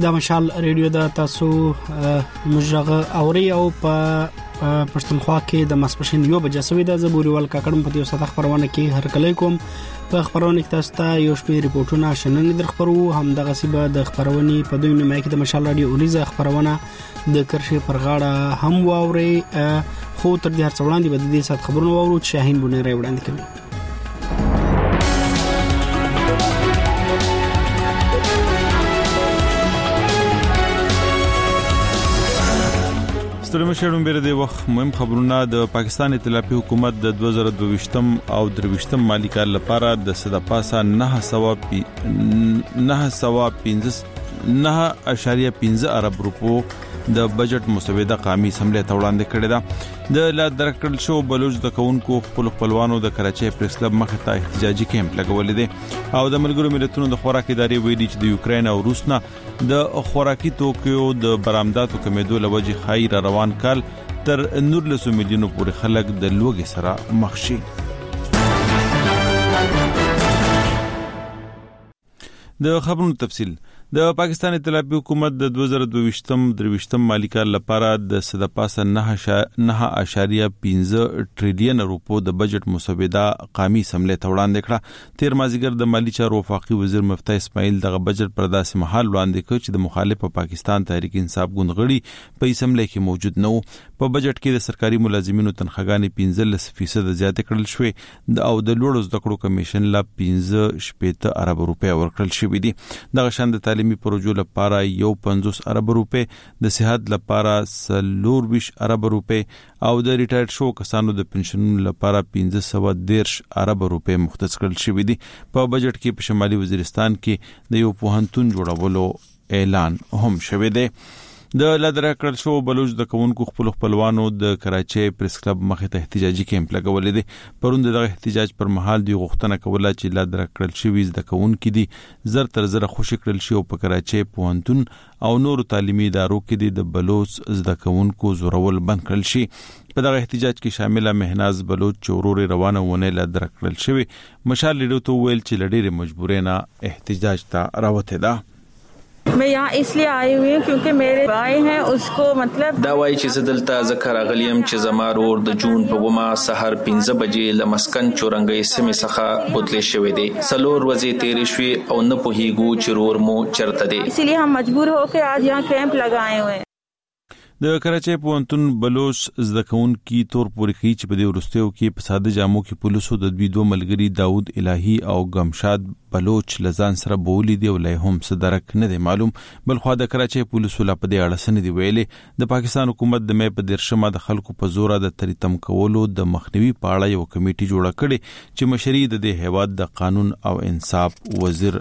د مشال ریډیو د تاسو مجغه اوري او په پښتونخوا کې د ماسپښین 1 بجې سوي د زبوريوال کاکړم په دې وسه خبرونه کې هر کله کوم په خبرونه کې تاسو ته یو شپې ریپورتونه شنن در خبرو هم د غصيبه د خبرونه په دوی نیمه کې د مشال رادیو اوریزه خبرونه د کرشي پر غاړه هم واوري خو تر دې هر څه وړاندې به د دې سات خبرونه واورو چې شاهین بونری وړاندې کوي. ستړي مشرون بیره د وخت مهم خبرونه د پاکستان ائتلافي حکومت د 2022 او 23 مالی کال لپاره د صدا پاسه 9.15 ارب روپو د بجټ مسوده قومي اسمبلی ته وړاندې کړې ده. د لا درکړل شو بلوچ د کونکو خپلوانو د کراچي پریس کلب مخ ته احتجاجي کیمپ لګولې دي او د ملګرو ملتونو د خوراکي ادارې ویلي چې د یوکرين او روس نه د خوراکي توکیو د برآمداتو کمیدو لوجه خیر روان کال تر 19 میلیونو پورې خلک د لوګي سره مخ شي. د خبرونو تفصیل د پاکستان ائتلافي حکومت د 2022-23 مالی کال لپاره د صدا پاسه 9.15 ټریلیون روپو د بجټ مسوده قومي اسمبلی ته وړاندې کړه. تیر مازیګر د مالی چارو وفاقي وزیر مفتي اسماعیل دغه بجټ پر داسې محل وړاندې کړ چې د مخالف پاکستان تحریک انصاف ګوندغړي په اسمبلی کې موجود نه وو. په بجټ کې د سرکاري ملازمینو تنخواګانې 15% زیاتې کړل شوې او د لوړو زده کړو کمیشن لا 15 ارب روپے ورکړل شوې دي. دغه شان د تعلیمي پروژو لپاره 50 ارب روپے، د صحت لپاره 40 ارب روپے او د ریټایر شو کسانو د پنشنونو لپاره 1510 ارب روپے مختص کړل شوې دي. په بجټ کې په شمالي وزیرستان کې د یو پوهنتون جوړولو اعلان هم شوی دی. د لادرا کړل شو بلوچ د کونکو خپلوانو د کراچي پریس کلب مخ ته احتجاجي کیمپ لګولې دي. پروند د احتجاج پر مهال دی غوښتنه کوله چې لادرا کړل شوی د کونکو دي زر تر زر خوشی کړل شي او په کراچي پوهنتون او نور تعلیمي ادارو کې د بلوچ زده کونکو زورول بند کړل شي. په دغه احتجاج کې شامله مهناز بلوچ چورور روانه ونه لادرا کړل شوی. مشال لیډو تو ویل چې لډېره مجبورینه احتجاج ته راوته ده. मैं यहाँ इसलिए आई हुई हूँ क्योंकि मेरे भाई हैं उसको मतलब دا وایي چې زدلته ذکر غلیم چې زمارور د جون په ومه سحر 15 بجې لمسکن چورنګي سمې څخه بوتلې شوې دي. سلور ورځې تیرې شوې او نه پوهیږو چې رور مو چرته دي. इसलिए हम मजबूर होकर आज यहाँ कैंप लगाए हुए हैं. د کراچي پوهنتون بلوچ زده کوونکي تور پورې کوي چې په دې ورستیو کې په ساده جامو کې پولیسو د دوه ملګری داود الهی او گمشاد بلوچ لزان سره بولی دی او له هم صدرک نه دی معلوم. بل خو د کراچي پولیسو لا په دې اړه سن دی ویلي. د پاکستان حکومت د مې په درشمه د خلکو په زور د تریتم کولو د مخنیوي پاړه یو کمیټي جوړه کړي چې مشري د دې هیواد د قانون او انصاف وزیر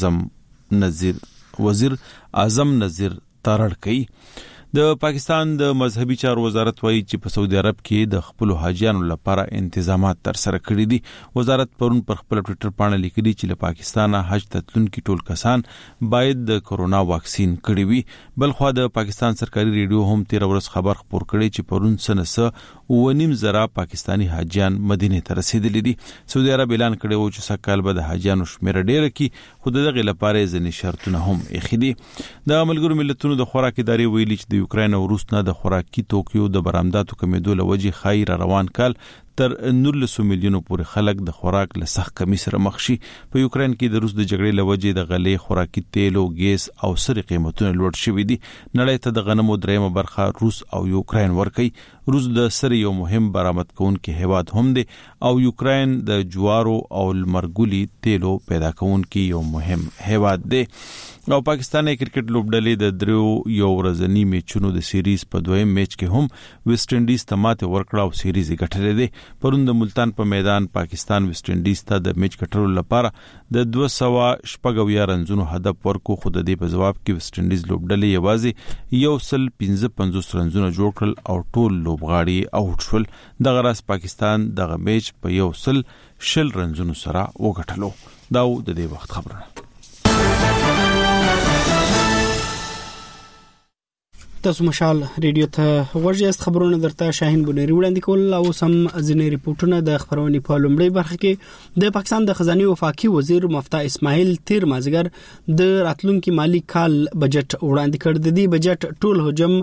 اعظم نذیر تارړ کوي. د پاکستان د مذهبي چارو وزارت وایي چې په سعودي عرب کې د خپل حاجیانو لپاره تنظیمات تر سره کړي دي. وزارت پرون پر خپل ټوئیټر باندې لیکلي چې له پاکستانه حج تتلونکي ټول کسان باید د کورونا واکسین کړي وي. بل خو د پاکستان سرکاري ریډیو هم 13 ورځ خبر خبر کړي چې پرون سنسه 9.5 زره پاکستانی حاجیان مدینه ته رسیدلي دي. سعودي عرب اعلان کړی و چې سکهال به د حاجیانو شمیر ډیر کی خو دغه لپاره ځنې شرطونه هم اخیدي. د ملګرو ملتونو د خوراکي ادارې ویلي چې د یوکرين او روس نه د خوراکي توکیو د برآمداتو کمیدو لوجه خیر روان کال تر 19 میلیونو پورې خلک د خوراک له سخت کمی سره مخ شي. په یوکرين کې د روس د جګړې لوجه د غلې خوراکي تیلو ګیس او سري قیمتونه لوړ شوي دي. نړۍ ته د غنمو دریمه برخه روس او یوکرين ورکوي. روس د سري یو مهم برآمد کوونکی هیواد هم دی او یوکرين د جوارو او لمرګولي تیلو پیدا کوونکی یو مهم هیواد دی. او پاکستاني کرکټ لوبډلې د دریو یو ورځنی میچونو د سیریز په دویم میچ کې هم ویسټ انډیز ته ماته ورکړه او سیریز یې ګټلې ده. پرون د ملتان په میدان پاکستان ویسټ انډیز ته د میچ ګټلو لپاره د 240 رنزونو هدف ورکو خو د دې په جواب کې ویسټ انډیز لوبډلې یوازې 155 رنزونه جوړ کړل او ټول لوبغاړي آوټ شول. دغه راس پاکستان دغه میچ په 120 رنزونو سره وګټلو. دا د دې وخت خبره. تاسو مشال ریډیو ته غوږی خبرونه درته شاهین بونری وړاندې کول او سم ځینې ریپورتونه د خبرونې په لومړی برخه کې د پاکستان د خزانه وفاقي وزیر مفتاح اسماعیل تیر مازیګر د راتلونکي مالی کال بجټ وړاندې کړ. د دې بجټ ټول حجم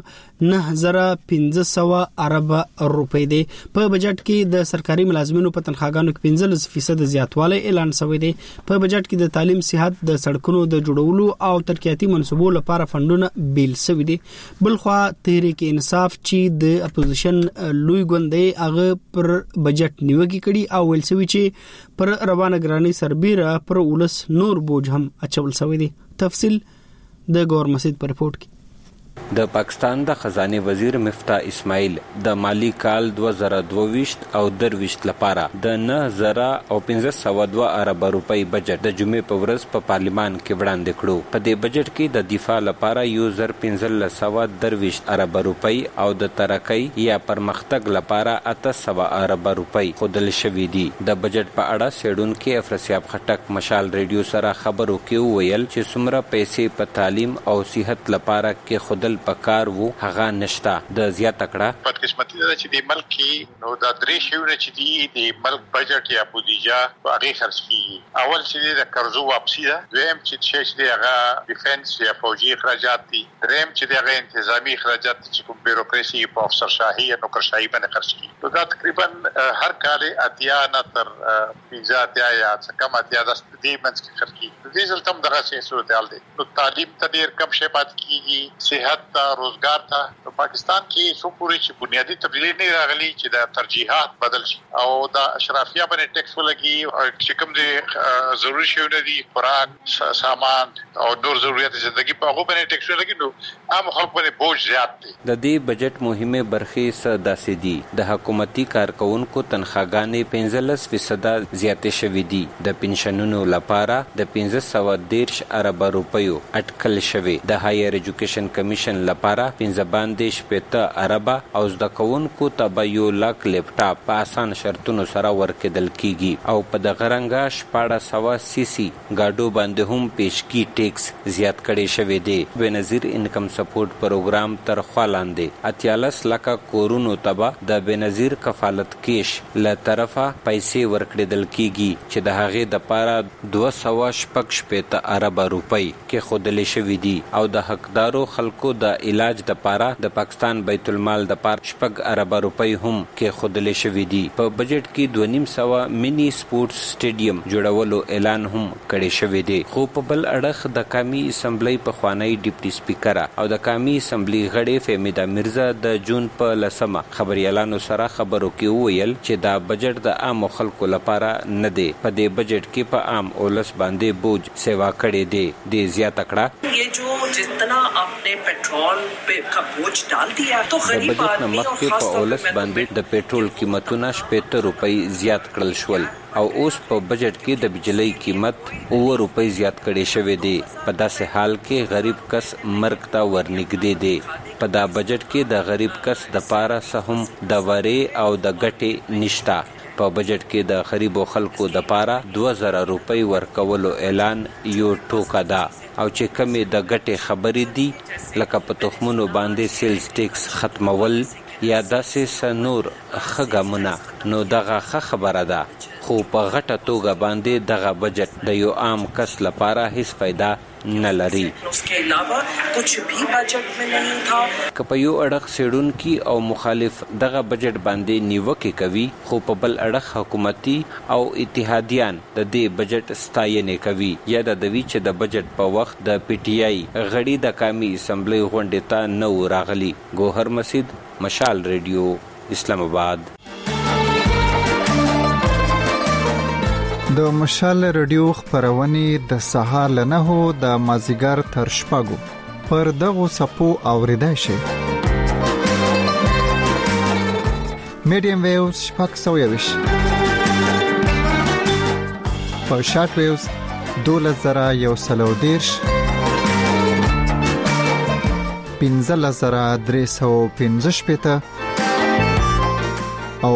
9500 ارب روپۍ دی. په بجټ کې د سرکاري ملازمینو په تنخواګانو کې 15% زیاتوالی اعلان شوی دی. په بجټ کې د تعلیم، صحت، د سړکونو د جوړولو او ترقیاتي منصوبو لپاره فندونه بیل شوی دی. بلخوا تحریک انصاف چې د اپوزیشن لوی ګوندې هغه پر بجټ نیوکه کړي او ویل شوی چې پر روانه ګرانی سربېره پر ولس نور بوج هم اچول شوی دی. تفصیل د ګور مسجد پر رپورت کې. د پاکستان د خزانه وزیر مفتاح اسماعیل د مالی کال 2022 او 23 لپاره د 9502 ارب روپۍ بجټ د جمعې په ورځ په پارلیمان کې وړاندې کړو. په دې بجټ کې د دفاع لپاره 1523 ارب روپۍ او د ترقۍ یا پرمختګ لپاره 800 ارب روپۍ خودل شوې دي. د بجټ په اړه سیډونکو افرسیاب خټک مشال ریډیو سره خبرو کې ویل چې څومره پیسې په تعلیم او صحت لپاره کې خودل پکار وو هغه نشتا. د زیات کړه بدقسمتي ده چې د ملک کې نو د درې شیونه چې دی د ملک بجټ یا بودیجه هغه خرج کیږي. اول چې د قرضو واپسی ده، دویم چې د هغه ډیفنس یا فوجي اخراجات دي، دریم چې د هغه انتظامی اخراجات چې کوم بیروکراسي په افسر شاهي او نوکرشاهي باندې خرج کیږي. نو دا تقریبا هر کال اتیا نه تر 15 یا څه کم اتیا د دې منځ کې خرج کیږي. د دې ځل تم دغه څه صورتحال دی. نو تعلیم ته ډیر کم شی پات کیږي، صحت روزګار ته. په پاکستان کې څو پوری چې بنیادی تبدیلی نه راغلي چې د ترجیحات بدل شي او د اشرافیه باندې ټیکس ولګي او چې کوم دي ضروري شیونه دي، خوراک، سامان او نور ضرورت ژوندۍ په هغه باندې ټیکس ولګي، نو عام خلک باندې بوج زیات دي. د دې بجټ مهمه برخې څه داسې دي. د حکومتي کارکونکو تنخواګانې 15% زیاتې شوې دي. د پنشنونو لپاره د 1513 ارب روپیو اټکل شوی. د هایر ایجوکیشن کمیشن لپاره 15 ارب او زده کوونکو ته به 1 لک لیپټاپ په آسان شرطونو سره ورکړل کیږي او په دغه رنګه 1400 سیسی گاډو باندې هم پیشکی ټیکس زیات کړي شوی دی. بنظیر انکم سپورټ پروګرام تر خوا لاندې 43 لک کورونو ته د بنظیر کفالت کیش له طرفه پیسې ورکړل کیږي چې د هغې د لپاره 216 ارب روپۍ کې خودل شوی دي او د حقدارو خلکو د علاج د پاره د پاکستان بیت المال د پاره 6 ارب روپۍ هم کې خودل شوی دي. په بجټ کې 2.5 مینی سپورتس سټیډیم جوړولو اعلان هم کړی شوی دی. خو په بل اړخ د قومي اسمبلی په خوانی ډیپټي سپیکر او د قومي اسمبلی غړي فهمیده مرزا د جون په 10 خبريالانو سره خبرو کې ویل چې دا بجټ د عام خلکو لپاره نه دی. په دې بجټ کې په عام اولس باندې بوج سیوا کړی دی. د زیات کړه یہ جو جتنا आपने पेट्रोल पे का बोझ डाल दिया तो गरीब आदमी और खास तौर पे باندې د پېټرول قیمتونه 70 روپۍ زیات کړل شول او اوس په بجټ کې د بجلی قیمت 9 روپۍ زیات کړي شوی دی. په داسې حال کې غریب کس مرګ ته ورنږدې دی. په دا بجټ کې د غریب کس د پاره سهم د وری او د ګټې نشتا. په بجټ کې د غریبو خلکو د پاره 2000 روپۍ ورکولو اعلان یو ټوکا ده او چې کمې د ګټې خبرې دي لکه په تخمونو باندې سیلز ټیکس ختمول یا داسې سنور خګمونه نو دغه خبره ده. خو په غټه توګه باندې دغه بجټ د یو عام کس لپاره هیڅ فائدہ نه لري. उसके अलावा कुछ भी बजट में नहीं था. که په یو اړخ سیډونکي او مخالف دغه بجټ باندې نیوکه کوي، خو په بل اړخ حکومتي او اتحادیان د دې بجټ ستاینه کوي یا د دوی چې د بجټ په وخت د پی ټی آی غړي د قومي اسمبلی غونډې ته نو راغلي. ګوهر مسجد، مشال ریډیو، اسلام آباد. د مشال ریډیو خبرونه د سهار له 9 د مازیګر تر 6 پر دغه سپو اوریدای شي. میډیم ویوز 620 په شارټ ویوز 12110 15315 او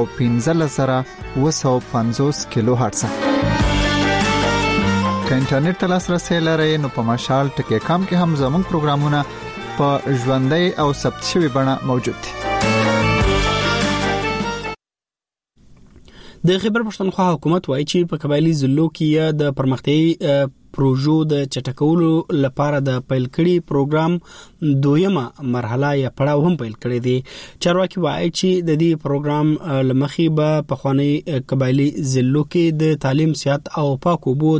15350 کیلو هرتز. که انټرنیټ ته لاسرسي لرئ نو په مشال ټکی کام کې هم زموږ پروګرامونه په ژوندۍ او ثبت شوی بڼه موجود دي. د خیبر پښتونخوا حکومت وایي چې په قبایلی ضلعو کې د پرمختیايي پروژو د چټکولو لپاره د پیل کړي پروګرام دویمه مرحله یا پړاو هم پیل کړی دی. چارواکي وایي چې د دې پروګرام لمخې به په خواني قبایلی ضلعو کې د تعلیم، صحت او پاک اوبو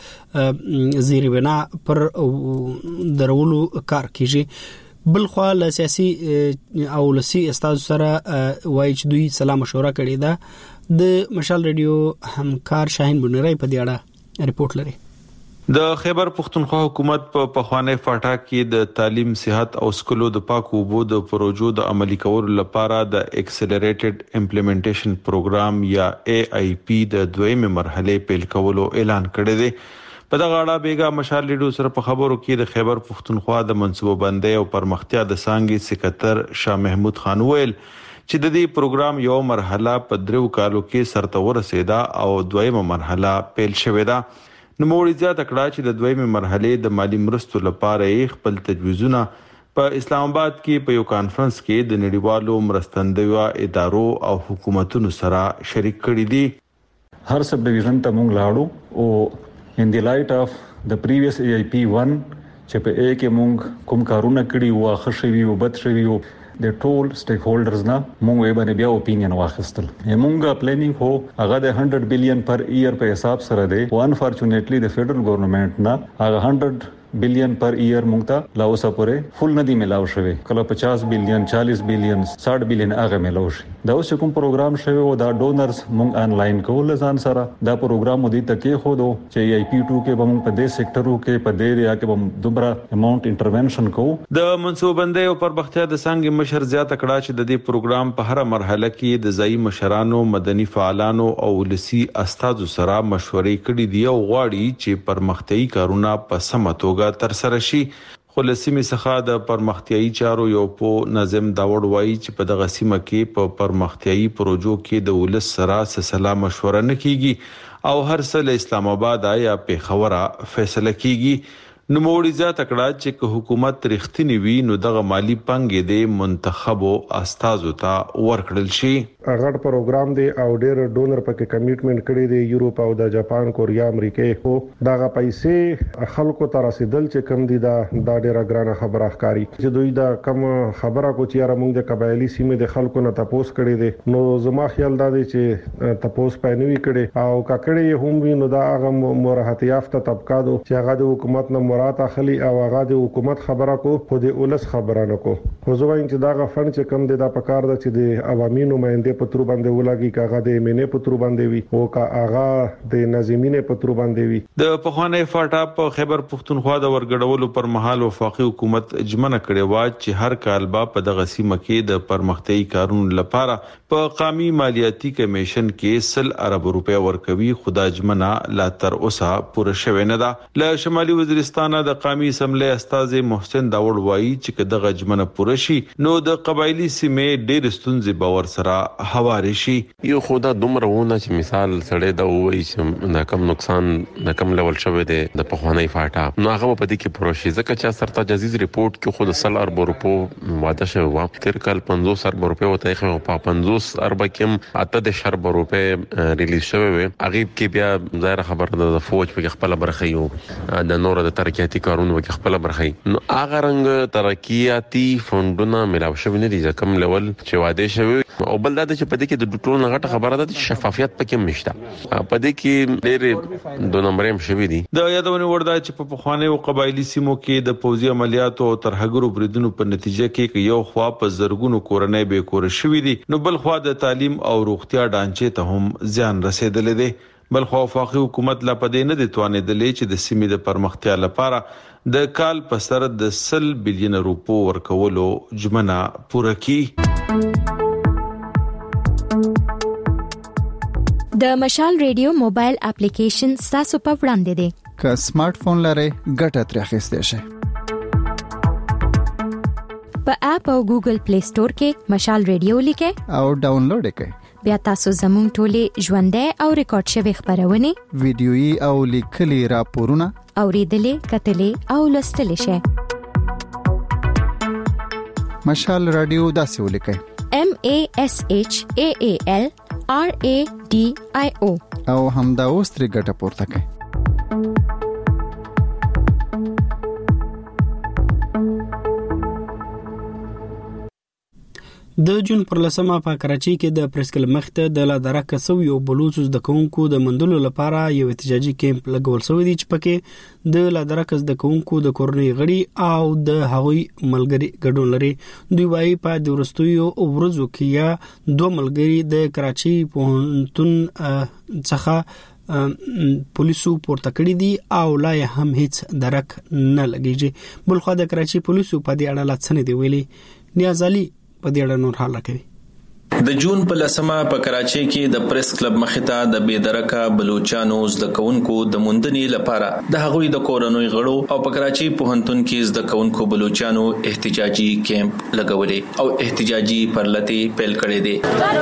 د زیربنا پر درولو کار کیږي. بلخوا له سیاسي او لسی استاد سره وایي چې دوی سلام مشوره کړې ده. د مشال رادیو همکار شاهین بنيري په دې اړه ریپورت لري. د خیبر پښتونخوا حکومت په پخوانی فاټا کې د تعلیم، صحت او سکولو د پاک اوبو د پروژو د عملي کولو لپاره د اکسلریټډ امپلیمنټیشن پروګرام یا AIP د دویمه مرحله پیل کولو اعلان کړی دی. په دغه اړه بیګا مشال رادیو سره په خبرو کې د خیبر پښتونخوا د منصوبه بندۍ او پرمختیا د څانګې سکرټر شاه محمود خان ویل چې د دې پروګرام یو مرحله په 3 کالو کې سرته ورسېده او دویمه مرحله پیل شوې ده. نو موږ زیاته کړه چې د دویمه مرحله د مالی مرستو لپاره خپل تجویزونه په اسلام آباد کې په یو کانفرنس کې د نړیوالو مرستندویو ادارو او حکومتونو سره شریک کړي دي. هر سب ډیویژن ته موږ لاړو او ان دی لایټ اف د پریویس AIP 1 چې په A کې موږ کوم کارونه کړي او خښوي او بد شوي او د ټول سټیک هولډرز نه موږ یې باندې بیا اوپینین واخیستل. موږ پلانینګ هو هغه د 100 بلین پر ایئر په حساب سره دی. انفورچونټلی د فدرل ګورنمنت نه هغه 100 بلین پر ایئر موږ ته لا اوسه پورې فول نه دی ملاو شوی. کله 50 بلین 40 بلین 60 بلین هغه ملاو شي. دا اوس کوم پروګرام شوی او دا ډونرز موږ انلاین کول ځان سره دا پروګرام مو دي تکي خو دو چې AIP 2 کې به موږ په دې سېکټرو کې په دې ریا کې به دوبره اماونت انټرونشن کوو. د منصوبه بندۍ او پرمختیا د څنګه مشر زیاته کړه چې د دې پروګرام په هر مرحله کې د ځای مشرانو، مدني فعالانو او لسی استادو سره مشورې کړې دي او غواړي چې پرمختیايي کارونه په سمه توګه تر سره شي. خو لسیمه څخه د پرمختیايي چارو یو په نظم داوړ وایي چې په دغه سیمه کې په پرمختیايي پروژو کې د ولس سره سلام مشوره نه کیږي او هر څه اسلام آباد یا پیښور فیصله کیږي. نو موړي ځات کړه چې حکومت رښتینی وي نو دغه مالی پنګې د منتخبو استادو ته ورکړل شي. هغه پروګرام دی او ډېر ډونر پکې کمیټمنټ کړی دی. یورپ او د جاپان، کوریا، امریکا خو دغه پیسې خلکو ته رسیدل چې کم دي دا ډېره ګرانه خبره ښکاری چې دوی دا کم خبره کو چې را موږ د قبایلی سیمې د خلکو نه تپوس کړی دی. نو زما خیال دا دی چې تپوس پېنوي کړي او ککړې هم وي نو دا هغه مرحت یافته طبقاتو چې هغه د حکومت نه مراد اخلي او هغه د حکومت خبره کو خو د اولس خبره نه کو. خو زه وایم چې دا غفن چې کم دي دا پکار ده چې د عوامي نمائنده پترو باندې ولګي کاغه د منې پترو باندې وي او کاغه د نظمینه پترو باندې وي. د پخوانی فاټا په خیبر پښتونخوا د ورګډولو پر مهال وفاقي حکومت اجمنه کړې و چې هر کال به په دغه سیمه کې د پرمختیايي کارونو لپاره په قومي مالیاتي کمیشن کې 100 ارب روپیا ورکوي. خدا اجمنه لا تر اوسه پوره شوه نه ده. له شمالي وزیرستان د قومي اسمبلی استاد محسن داوړ وایي چې دغه اجمنه پوره شي نو د قبایلی سیمې ډېر ستونزې باور سره هواري شي. یو خدا دومره ونه چې مثال سړی دا وایي چې دا کم نقصان د کم لیول شوی دی د پخوانی فاټا نو هغه په دې کې پروشي ځکه چې سرته جزیز ریپورت کې خود 100 ارب روپو واده شوی و. تیر کال 50 ارب روپو وته خو په 50 ارب کې اته د شرب روپو ریلیز شوی و. هغه کې بیا ظاهر خبره د فوج په خپل برخه یو د نور د ترقیاتي کارونو په خپل برخه نو هغه رنګ ترقیاتي فندونه ملاو شوی نه دي ځکه لیول چې واده شوی او بل دا چې په دې کې د ټولو غټه خبره ده چې شفافیت پکې مشته. په دې کې ډېر دوه نمبرې مشوي دي. د یادونه وردا چې په پخوانی او قبایلی سیمو کې د پوځي عملیاتو او ترهګرو بریدونو په نتیجه کې یو خوا په زرګونو کورنۍ به کور شوي دي نو بل خوا د تعلیم او روغتیا ډانچې ته هم زیان رسیدلې دي. بل خو وفاقي حکومت لا پدې نه دي توانېدلې چې د سیمې د پرمختیا لپاره د کال په سر د 100 بلین روپو ورکولو جمنه پوره کړي. د مشال ریډیو موبایل اپلیکیشن تاسو په وړاندې دی. که سمارټ فون لرئ ګټه ترې اخیستئ شئ. په اپ او ګوګل پلی سٹور کې مشال ریډیو لیکئ او ډاونلوډ کړئ. بیا تاسو زموږ ټولې ژوندۍ او ریکارډ شوی خبرونه ویډیويي او لیکلي راپورونه اوریدلې، کتلې او لوستلې شئ. مشال رادیو داسې ولیکئ MASHAALRADIO او همدا اوس ترې ګټه پورته کړئ. د جون پر لسمه په کراچۍ کې د پریس کلب مخته د لادرک سویو بلوچ د کونکو د مندلو لپاره یو احتجاجي کیمپ لګول شوی دی چې پکې د لادرک د کونکو د کورنۍ غړي او د هغوی ملګری ګډون لري. دوی وايي په د ورستیو ورځو کې یا دوه ملګری د کراچۍ پوهنتون څخه پولیسو پورته کړی دي او لا هم هیڅ درک نه لګیږي. بلخو د کراچۍ پولیسو په دې اړه لاڅنې دی ویلي. نیازالي په دې اړه نور حال کوي. د جون په لسمه په کراچۍ کې د پریس کلب مخته د بېدرکه بلوچستانو زده کوونکو د موندنې لپاره د هغوی د کورنۍ غړو او په کراچۍ پوهنتون کې زده کوونکو بلوچستانو احتجاجي کیمپ لګولې او احتجاجي پرلتې پیل کړې دي.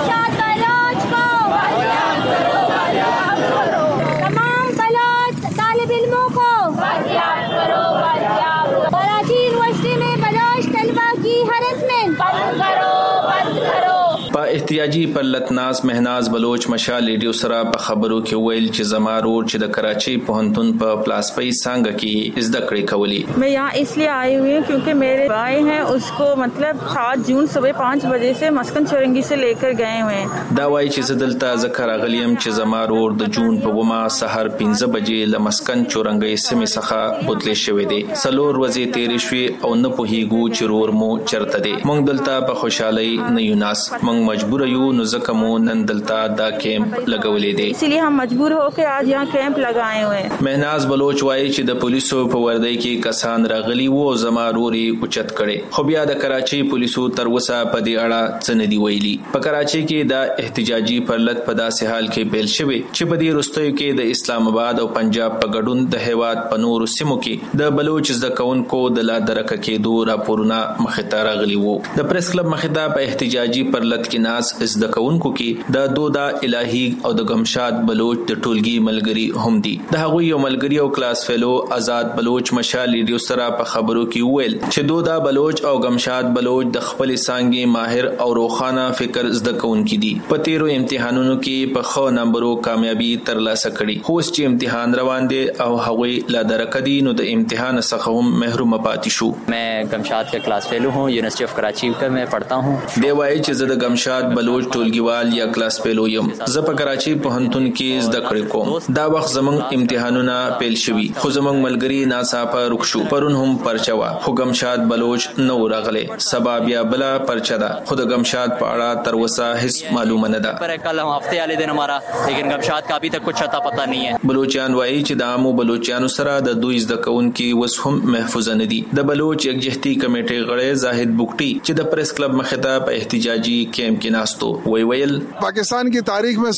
احتیاجی پرلتناس مهناز بلوچ مشال ریډیو سره په خبرو کې ویل چې زمارور چې د کراچۍ پوهنتون په پلاسپی څنګه کې زده کړې کولی. मैं यहाँ इसलिए आई हुई हूँ क्योंकि मेरे भाई हैं उसको मतलब 7 जून सुबह 5 बजे से मस्कन चौरंगी से लेकर गए हुए हैं. دا وایي چې زدلته ذکر غلیم چې زمارور د جون په ومه سحر 15 بجې ل مسکن چورنګي سیمه څخه بوتلې شوې دي. سلور ورځې تیرې شوې او نه پوهیږو چې رور مو چرته دي. مونږ دلته په خوشحالي نه یو ناس مونږ مجبور یو نو ځکه مو نن دلته دا کیمپ لګولې دي. इसलिए हम मजबूर होकर आज यहाँ कैंप लगाए हुए हैं. مهناز بلوچ وایي چې د پولیسو په وردی کې کسان راغلي وو زماروري اوچت کړي خو بیا د کراچۍ پولیسو تر وسه په دې اړه څه نه دی ویلي. په کراچۍ کې دا احتجاجي پرلت په داسې حال کې پیل شوی چې په دې وروستیو کې د اسلام آباد او پنجاب په ګډون د هیواد په نورو سیمو کې د بلوچ زده کوونکو د لادرک کېدو راپورونه مخته راغلي وو. د پریس کلب مخته په احتجاجي پرلت کې ناس زده کوونکو کې د دودا الهی او د گمشاد بلوچ د ټولګي ملګری هم دي. د هغه یو ملګری او کلاس فیلو آزاد بلوچ مشال ریډیو سره په خبرو کې ویل چې دودا بلوچ او گمشاد بلوچ د خپل څنګه ماهر او روخانه فکر زده کوونکي دي. په تیرو امتحانونو کې په خو نمبرو کامیابی ترلاسه کړي. خو چې امتحان روان دي او هغه لا درکدي نو د امتحان څخه هم محروم پاتې شو. मैं गमशाद का क्लास फेलो हूं यूनिवर्सिटी ऑफ कराची का मैं पढ़ता हूं. دی وایي چې زه د گمشاد بلوچ ټولګیوال یا کلاس فیلو یم. زه په کراچۍ پوهنتون کې زده کړې کوم. دا وخت زمنګ امتحانونه پیل شوي خو زمنګ ملګری ناڅاپه رک شو. پرون هم پرچوا خو گمشاد بلوچ نو راغله. سبب یا بلا پرچا ده خو د گمشاد په اړه تر وسه هیڅ معلومه نه ده. पर कल हम हफ्ते वाले दिन हमारा लेकिन गमशाद का अभी तक कुछ अता पता नहीं है. بلوچستان وایي چې د عامو بلوچستانو سره د دوی زده کوونکي وس هم محفوظ نه دي. د بلوچ یکجهتي کمیټې غړی زاهد بوکټي چې د پریس کلب مخته په احتجاجي کیمپ کې ناستو ویل पाकिस्तान की तारीख में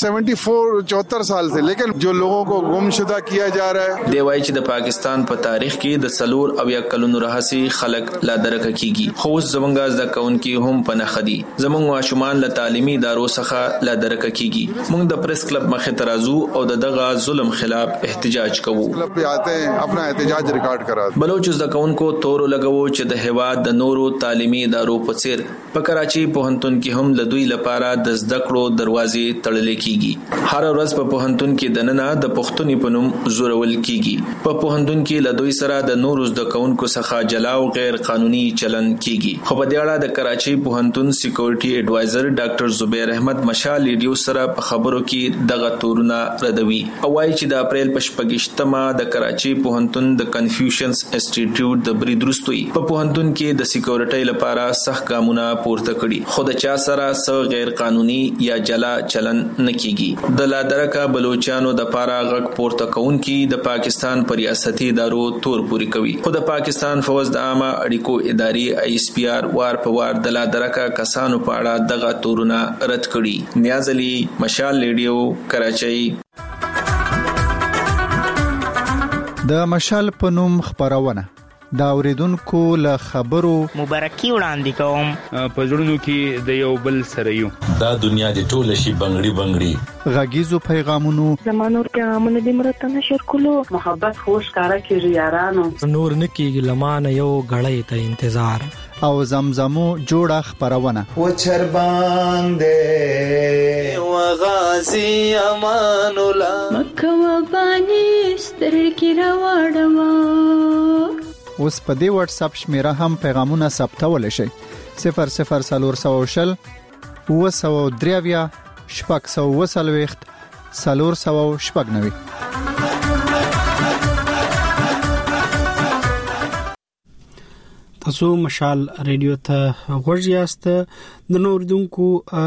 74 साल थे लेकिन जो लोगों को गुमशुदा किया जा रहा है. دی وایي چې د پاکستان په تاریخ کې د سلور او یا کلونو راهسي خلک لا درک کیږي. خو زمونږ زده کوونکي هم په نخدي. زمونږ ماشومان له تعلیمي ادارو څخه لا درک کیږي. موږ د پریس کلب مخه ترازو او دغه ظلم خلاف احتجاج کوو. کلب په آتے ہیں اپنا احتجاج ریکارډ کرا. بلوچ زده کوونکو تور لګوو چې د هواد د نورو تعلیمي ادارو په څیر په کراچۍ پوهنتون کې هم د دوی لپاره د زده کړو دروازې تړلې کیږي. هر ورځ په پوهنتون کې د نننه د پښتوني په نوم زورول کیږي. په پوهنتون کې له دوی سره د نورو زده کوونکو څخه جلا او غیر قانوني چلن کیږي. خو په دې اړه د کراچۍ پوهنتون سکیورټي ایڈوایزر ډاکټر زبیر احمد مشال ریډیو سره په خبرو کې دغه تورونه ردوي او وايي چې د اپریل په 28مه د کراچۍ پوهنتون د کنفیوشنز انسټیټیوټ د بریدروستوي په پوهنتون کې د سکیورټي لپاره سخت ګامونه پورته کړي. خو د چا سره څه غیر قانوني یا جلا چلن نکېږي. د لادرکا بلوچستانو د پاره غږ پورته کونکي د پاکستان پر ریاستي ادارو تور پوری کوي. خو د پاکستان فوج د عامه اړیکو ادارې ISPR وار په وار د لادرکا کسانو په اړه دغه تورونه رد کړي. نیاز علي مشال ریډیو کراچۍ. د مشال په نوم خبرونه دا اوریدونکو له خبرو مبارکي وړاندې کوم. په ژوندونو کې د یو بل سره یو دا دنیا د ټول شي بنگړي بنگړي غږیزو پیغامونو زمانور پیغامونه د مرته نشر کولو محبت خوش کارا کیږي یارانو نور نکیږي لمانه یو غړې ته انتظار او زمزمو جوړه خبرونه و چربان دې و غازی امان الله مکه و بانی سترګې راوړم. اوس په دې واتس اپ شمیره هم پیغامونه ثبتول شي 00400 903 640 490. تاسو مشال ریډیو ته غوږ یاست. د نوردونکو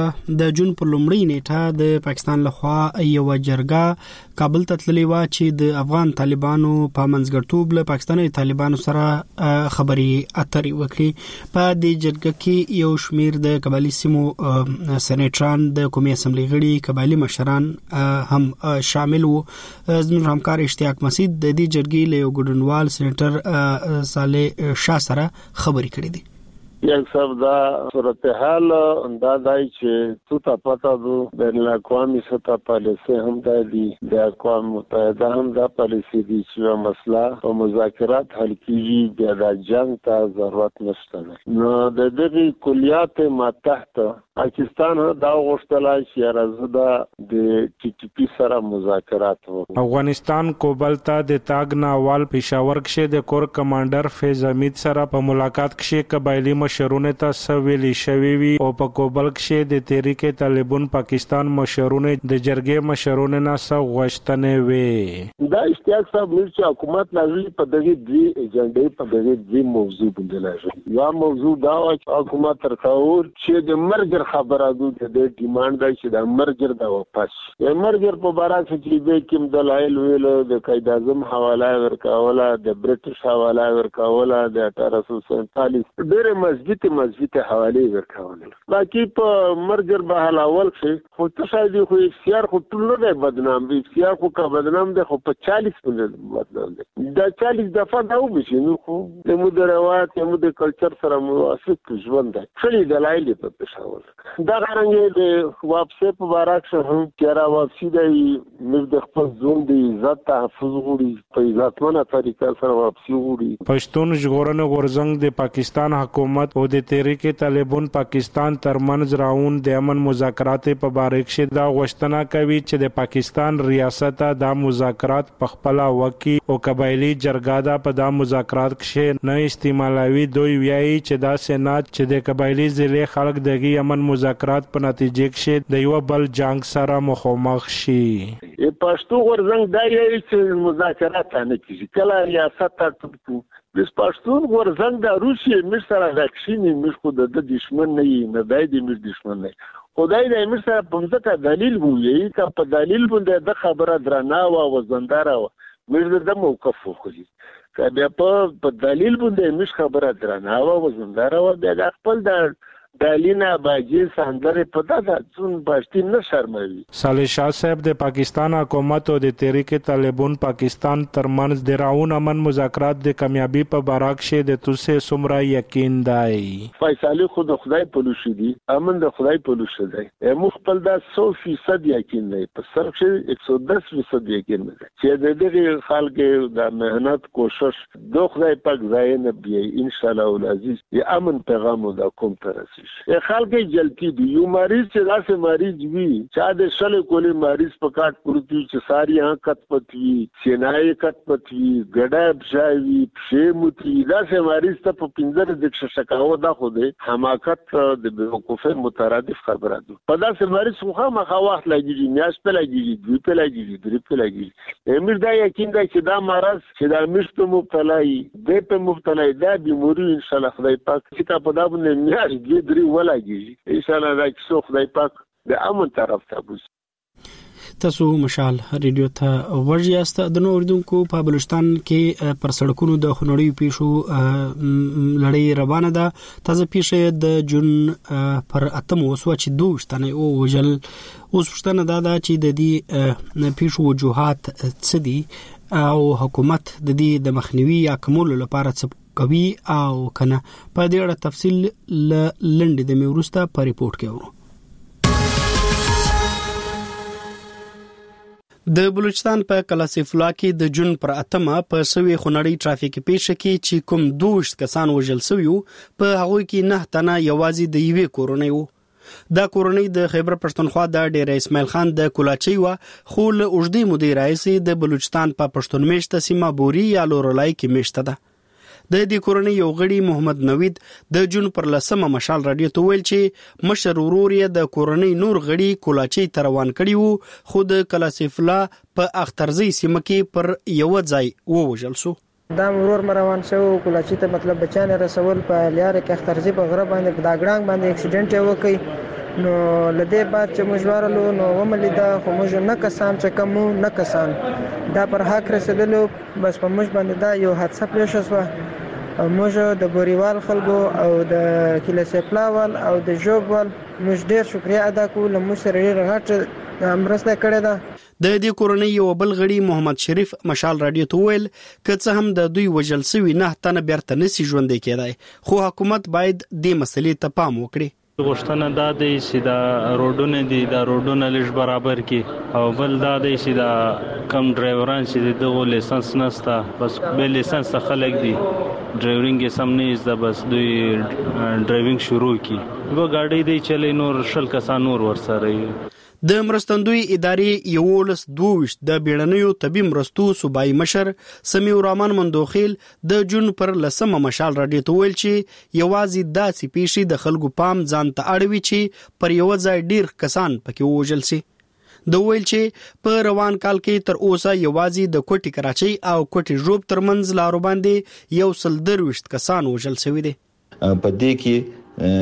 د جون په لومړۍ نیټه د پاکستان لخوا یو جرګه کابل ته تللی و چې د افغان طالبانو په منځګړتوب له پاکستاني طالبانو سره خبري اترې وکړي. په دې جرګه کې یو شمیر د قبایلی سیمو سېنیټران، د قومي اسمبلی غړي، قبایلی مشران هم شامل وو. زموږ همکار اشتیاق مسعود د دې جرګې له یو ګډونوال سېنیټر صالح شاه سره خبرې کړې دي. یک صاحب دا صورتحال دا دای چې تو ته پتا دو بین الاقوامی سطح پالیسی هم دی د اقوام متحده هم دا پالیسی دی چې مسله او مذاکرات حل کیږي، بیا د جنگ ته ضرورت نشته. نو د دې کلیات ما تحت پاکستان دا غوښتل چې راځي د ټي ټي پی سره مذاکرات وکړي. افغانستان کوبل ته د تاګ ناوال پېښور کې د کور کمانډر فیض حمید سره په ملاقات کې قبایلی مشرونه ته سویلی شوی وی او په کوبل کې د تحریک طالبان پاکستان مشرونه د جرګې مشرونه نه سو غوښتنه وی. دا اشتیاق صاحب چې حکومت لازمي په دغه دی ایجنډې په دغه دی موضوع باندې لازم یا موضوع دا چې حکومت ترخور چې د مرګ خبره ده د ډیماند دی چې د مرګ د واپس مرګ په باره کې به کوم دلایل ویلو د قائد اعظم حواله ورکاوله، د برټش حواله ورکاوله، د 1847 ډېر مزبوط حواله ورکاوله. باقي په مرګ به حلاول شي خو تصادف خو اختیار خو ټول نه بدنام دي، اختیار خو کا بدنام دي خو په 40 بدنام دي. دا 40 دفعه دا وبشي نو خو د مدروات د کلچر سره موافق ژوند دی. خلی دلایل په پېښول دا غرانګي د واپسې په بارک هم کېرا واپسی دی موږ د خپل ځون د عزت تحفظ غوړي په عزتمنه طریقه سره واپسی غوړي. پښتون ژغورنې غورځنګ د پاکستان حکومت او د تحریک طالبان پاکستان ترمنځ راون د امن مذاکرات په باره کې دا غوښتنه کوي چې د پاکستان ریاست دا مذاکرات په خپل وکی او قبایلی جرګه دا په دا مذاکرات کې نه استعمالوي. دوی وایي چې دا سېنات چې د قبایلی ضلع خلک دغه امن مذاکرات په نتیجه کې د یو بل جنگ سره مخامخ شي. پښتو غورځنګ دا یې چې مذاکرات نه کیږي کله ریاست ته د پښتون غورځنګ د روسیې مر سره راکښینی مر خو د دشمن نه نه دی د مر دشمن نه خدای دې مر سره په ځکه دلیل وایي چې په دلیل باندې د خبره درنه او وزندار مر د موقف وخوري کله په دلیل باندې مر خبره درنه او وزندار او د خپل د دالینا باجی ساندره پتا ده څون پښتون نه شرموي. صالح شاه صاحب د پاکستان حکومت او د تحریک طالبان پاکستان ترمنځ د راون امن مذاکرات د کامیابی په باره کې د توسه سمرا یقین دی. فیصله خود خدای په لوشي دي، امن د خدای په لوشي دی. مخبل دا 100% یقین دی، په سر کې 110% یقین دی چې د دې خلکو د مهنت کوشش د خدای پاک ځای نه بي ان شاء الله العزيز د امن پیغام د کوم ترسي. خلک جلتی دی یو مریض چې داسې مریض وي چې د شلې کولی مریض په کاټ پروتي چې ساری کت پتوي سینای کت پتوي ګډه بشاوي پښې موتي داسې مریض ته په 15 د شکاو دا خو دی حماقت د بیوقوفه مترادف خبره ده. په داسې مریض خو مخه وخت لګیږي، میاش په لګیږي، دوی په لګیږي، درې په لګیږي. امیر دا یقین دی چې دا مرض چې دا مشته مبتلای دی په مبتلای دا بیموري ان شاء الله خدای پاک چې تا په دا باندې میاش درې ولګیږي ان شاء الله دا څو خدای پاک د امن طرف ته بوز. تاسو مشال ریډیو ته غوږ یاست. د نوردونکو په بلوچستان کې پر سړکونو د خنړیو پیښو لړۍ روانه ده. تازه پیښه د جون پر 8 وسو چې 2 تنه او وجل. اوس پښتنه ده چې د دې پیښو وجوهات څه دي او حکومت د دې د مخنیوي یا کمولو لپاره څه کوي او کنه په دې اړه تفصیل لنډ د میورستا په ریپورت کې ورو. د بلوچستان په کلاسیفلا کې د جون پر 8 په سوي خنړی ټرافیک پیښه کې چې کوم 2 کسان وژل شوی په هغه کې 9 تنه یوازې د یوې کورنۍ وو. دا کورنۍ د خیبر پښتونخوا د ډیر اسماعیل خان د کولاچي و خو له اوږدې مودې راځي د بلوچستان په پښتون میشته سیمه بوري یا لورلای کې میشته ده. د دې کورنۍ یو غړي محمد نوید د جون پر 10 مشال رادیو ته ویل چې مشر ورور یې د کورنۍ نور غړي کولاچي تروان کړي وو خو د کلاسیفلا په اخترزي سیمه کې پر یو ځای ووژل شو. دا مرور روان شو کولاچي ته مطلب بچانه رسول په لیاره کې اخترزي په غره باندې دا ګړنګ باندې اکسیډنټ وکړي نو لدې بعد چې مجوارلو نو وملیدا خو موږ نه کسان چې کوم نه کسان دا پر حق رسیدلو بس په موږ باندې دا یو حادثه پیښ شوه. موږ د بوریوال خلکو او د کلاسیپلاوال او د جوبوال موږ ډیر شکریا ادا کوو له موږ سره ډیر غټ مرسته کړې ده. د دې کورنۍ یو بل غړي محمد شریف مشال رادیو ته ویل که څه هم د دوی وژل شوی 9 تنه بیرته نسی ژوندې کېدای خو حکومت باید دې مسلې ته پام وکړي. غوښتنه دا دی چې دا روډونه دي دا روډونه لږ برابر کړي او بل دا دی چې دا کم ډرایوران چې دغه لیسنس نشته بس به لیسنس خلک دي ډرایورینګ یې سم نه زده بس دوی ډرایوینګ شروع کړي و ګاډي دی چلې نور شل کسان نور ورسره. د مرستندوی ادارې یولس 22 د بیړنیو طبي مرستو صوبایي مشر سمیع الرحمن مندوخیل د جون پر 10 مشال رادیو ته ویل چې یوازې داسې پیښې د خلکو پام ځان ته اړوي چې پر یو ځای ډیر کسان پکې وژل شي. د ویل چې په روان کال کې تر اوسه یوازې د کوټي کراچۍ او کوټي ژوب ترمنځ لارو باندې 123 کسان وژل شوی دي. په دې کې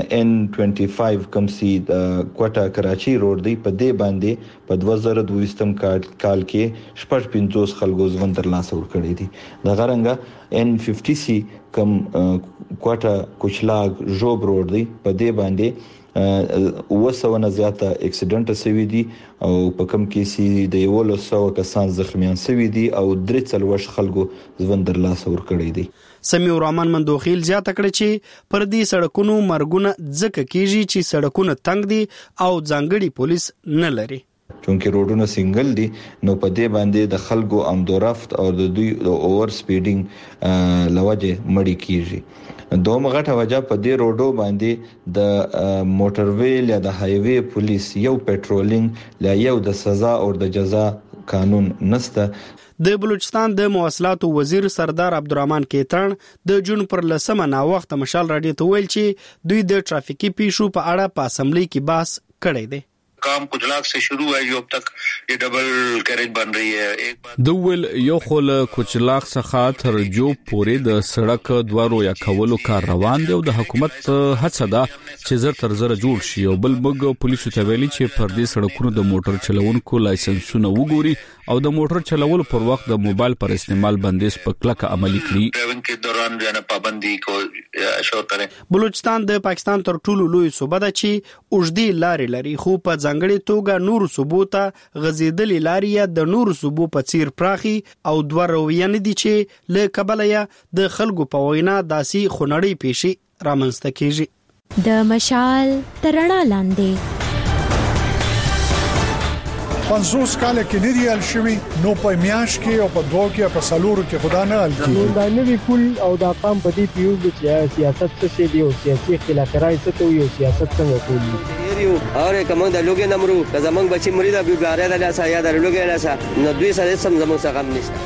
N25 کم سي د کوټا کراچي روډ دی په دې باندې په 2022 کال کې 55 خلکو ژوند تر لاسه ور کړی دي. د غرنګ N50 سي کم کوټا کوچلاګ جوب روډ دی په دې باندې 200 نه زیاته اکسیډنټ شوی دي او په کم کې سي د 100 کسان زخمیان شوی دي او 43 خلکو ژوند تر لاسه ور کړی دي. سمیع الرحمن مندوخیل زیاته کړی چې پر دې سړکونو مرګونه ځکه کیږي چې سړکونه تنګ دي او ځانګړي پولیس نه لري. چونکه روډونه سنگل دي نو په دې باندې د خلکو آمدورفت او د دوی اوور سپیډینګ لوجه مړی کیږي. دوم غټه وجہ په دې روډو باندې د موټر ویل یا د های وی پولیس یو پټرولینګ لا یو د سزا او د جزا قانون نسته. د بلوچستان د مواصلاتو وزیر سردار عبدالرحمن کیتان د جون پر 10 نا وخت مشال رادیو ته ویل چې دوی د ټرافیکي پیښو په اړه په اسمبلی کې بحث کړی دی. काम कुचलाक से शुरू है जो अब तक ये डबल कैरेज बन रही है. एक دوول یو خل کوچلاک څخه تر جو پورې د سړک دوارو یا کولو کار روان دی او د حکومت هڅه ده چې زر تر زر جوړ شي او بل بګ پولیسو ته ویلي چې پر دې سړکونو د موټر چلوونکو لایسنسونه وګوري او د موټر چلولو پر وخت د موبایل پر استعمال بندیز په کلکه عملي کړي. ډرایوینګ کې دوران جو نه پابندي کو اشور کړي. بلوچستان د پاکستان تر ټولو لوی صوبه ده چې اوږدې لارې لري خو په ځانګړي توګه نور صوبو ته غزیدلې لارې د نور صوبو په څیر پراخي او دوه رویه نه دي چې له کبله یا د خلکو په وینا داسي خنړی پیښې رامنځته کیږي. د مشال ترڼا لاندې 50 کال کې نه دی ال شوی نو په میاش کې او په دوه کې په سالورو کې خدا نه ال کې دا نه وی کول او دا قام په دې پیو چې سیاست څه دی او سیاسي خلافکارای څه ته یو سیاست څنګه کوي یو اور کوم د لوګي نمرو زمنګ بچی مریدا بیګاره د لاسه یا د لوګي لاسه نو دوی سره سم زمنګ څخه هم نشته.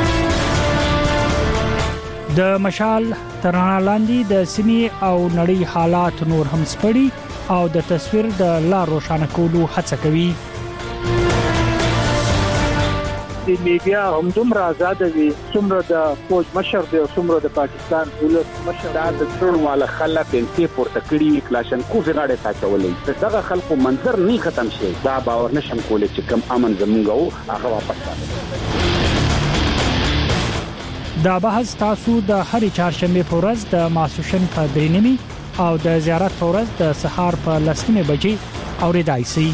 د مشال ترڼا لاندې د سیمې او نړۍ حالات نور هم سپړي او د تصویر د لار روښانه کولو هڅه کوي. د میډیا هم دومره آزاد دي څومره د فوج مشر دی او څومره د پاکستان دولت مشر د ټول والا خلک په پورته کړي کلاشن کوزه غاړه ساتولې دغه خلکو منظر نه ختم شي دا باور نشم کولای چې کم امن زمونږ هغه واپس راځي. دا بحث تاسو د هرې چهارشنبه په ورځ د ماسوشن په 3 او د زیارت په ورځ د سهار په 10 بجې اوریدای شئ.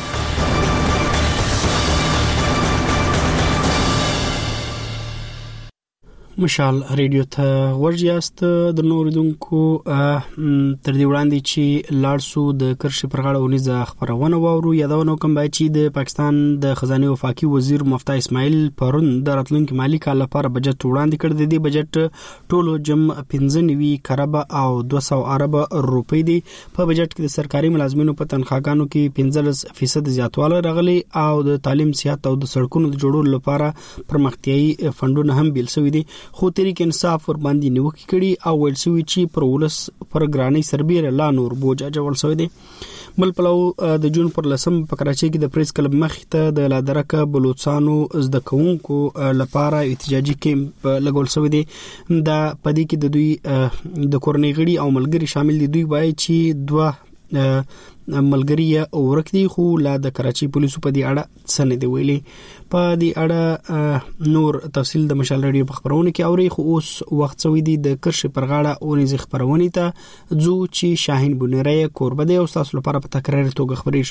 مشال ریډیو ته ورجاست د نوردونکو تر دې وړاندې چې لارسو د کرشي پر غاړه ونیزه خبرونه وورو یادونه کوم چې د پاکستان د خزانه وفاقي وزیر مفتي اسماعیل پرون د راتلونکي مالی کال لپاره بجټ وړاندې کړ. د دې بجټ ټولو جمع 15 کروڑ او 200 ارب روپۍ دی. په بجټ کې د سرکاري ملازمینو په تنخواګانو کې 15% زیاتوالی راغلی او د تعلیم صحت او د سړکونو د جوړولو لپاره پرمختیايي فندونه هم بیل شوی دي. خو تحریک انصاف ور باندې نیوکه کړي او ویل شوی چې پر ولس پر ګرانی سربېره لا نور بوج اچول شوی دی. بل پلو د جون پر لسم په کراچۍ کې د پریس کلب مخ ته د لادرکه بلوچستانو زده کوونکو لپاره احتجاجي کیمپ لګول شوی دی. دا پدې کې د دوی د کورنۍ غړي او ملګری شامل دي. دوی وایي چې دوه ملګری اورک دي خو لا د کراچۍ پولیسو په دې اړه څه نه دی ویلي. په دې اړه نور تفصیل د مشال ریډیو په خبرونه کې اوري. خو اوس وخت سوي دي د کرش پر غاړه اونې خبرونه ته ځو چې شاهین بنيري کوربه دی او تاسو لپاره په تکرار توګه خبرې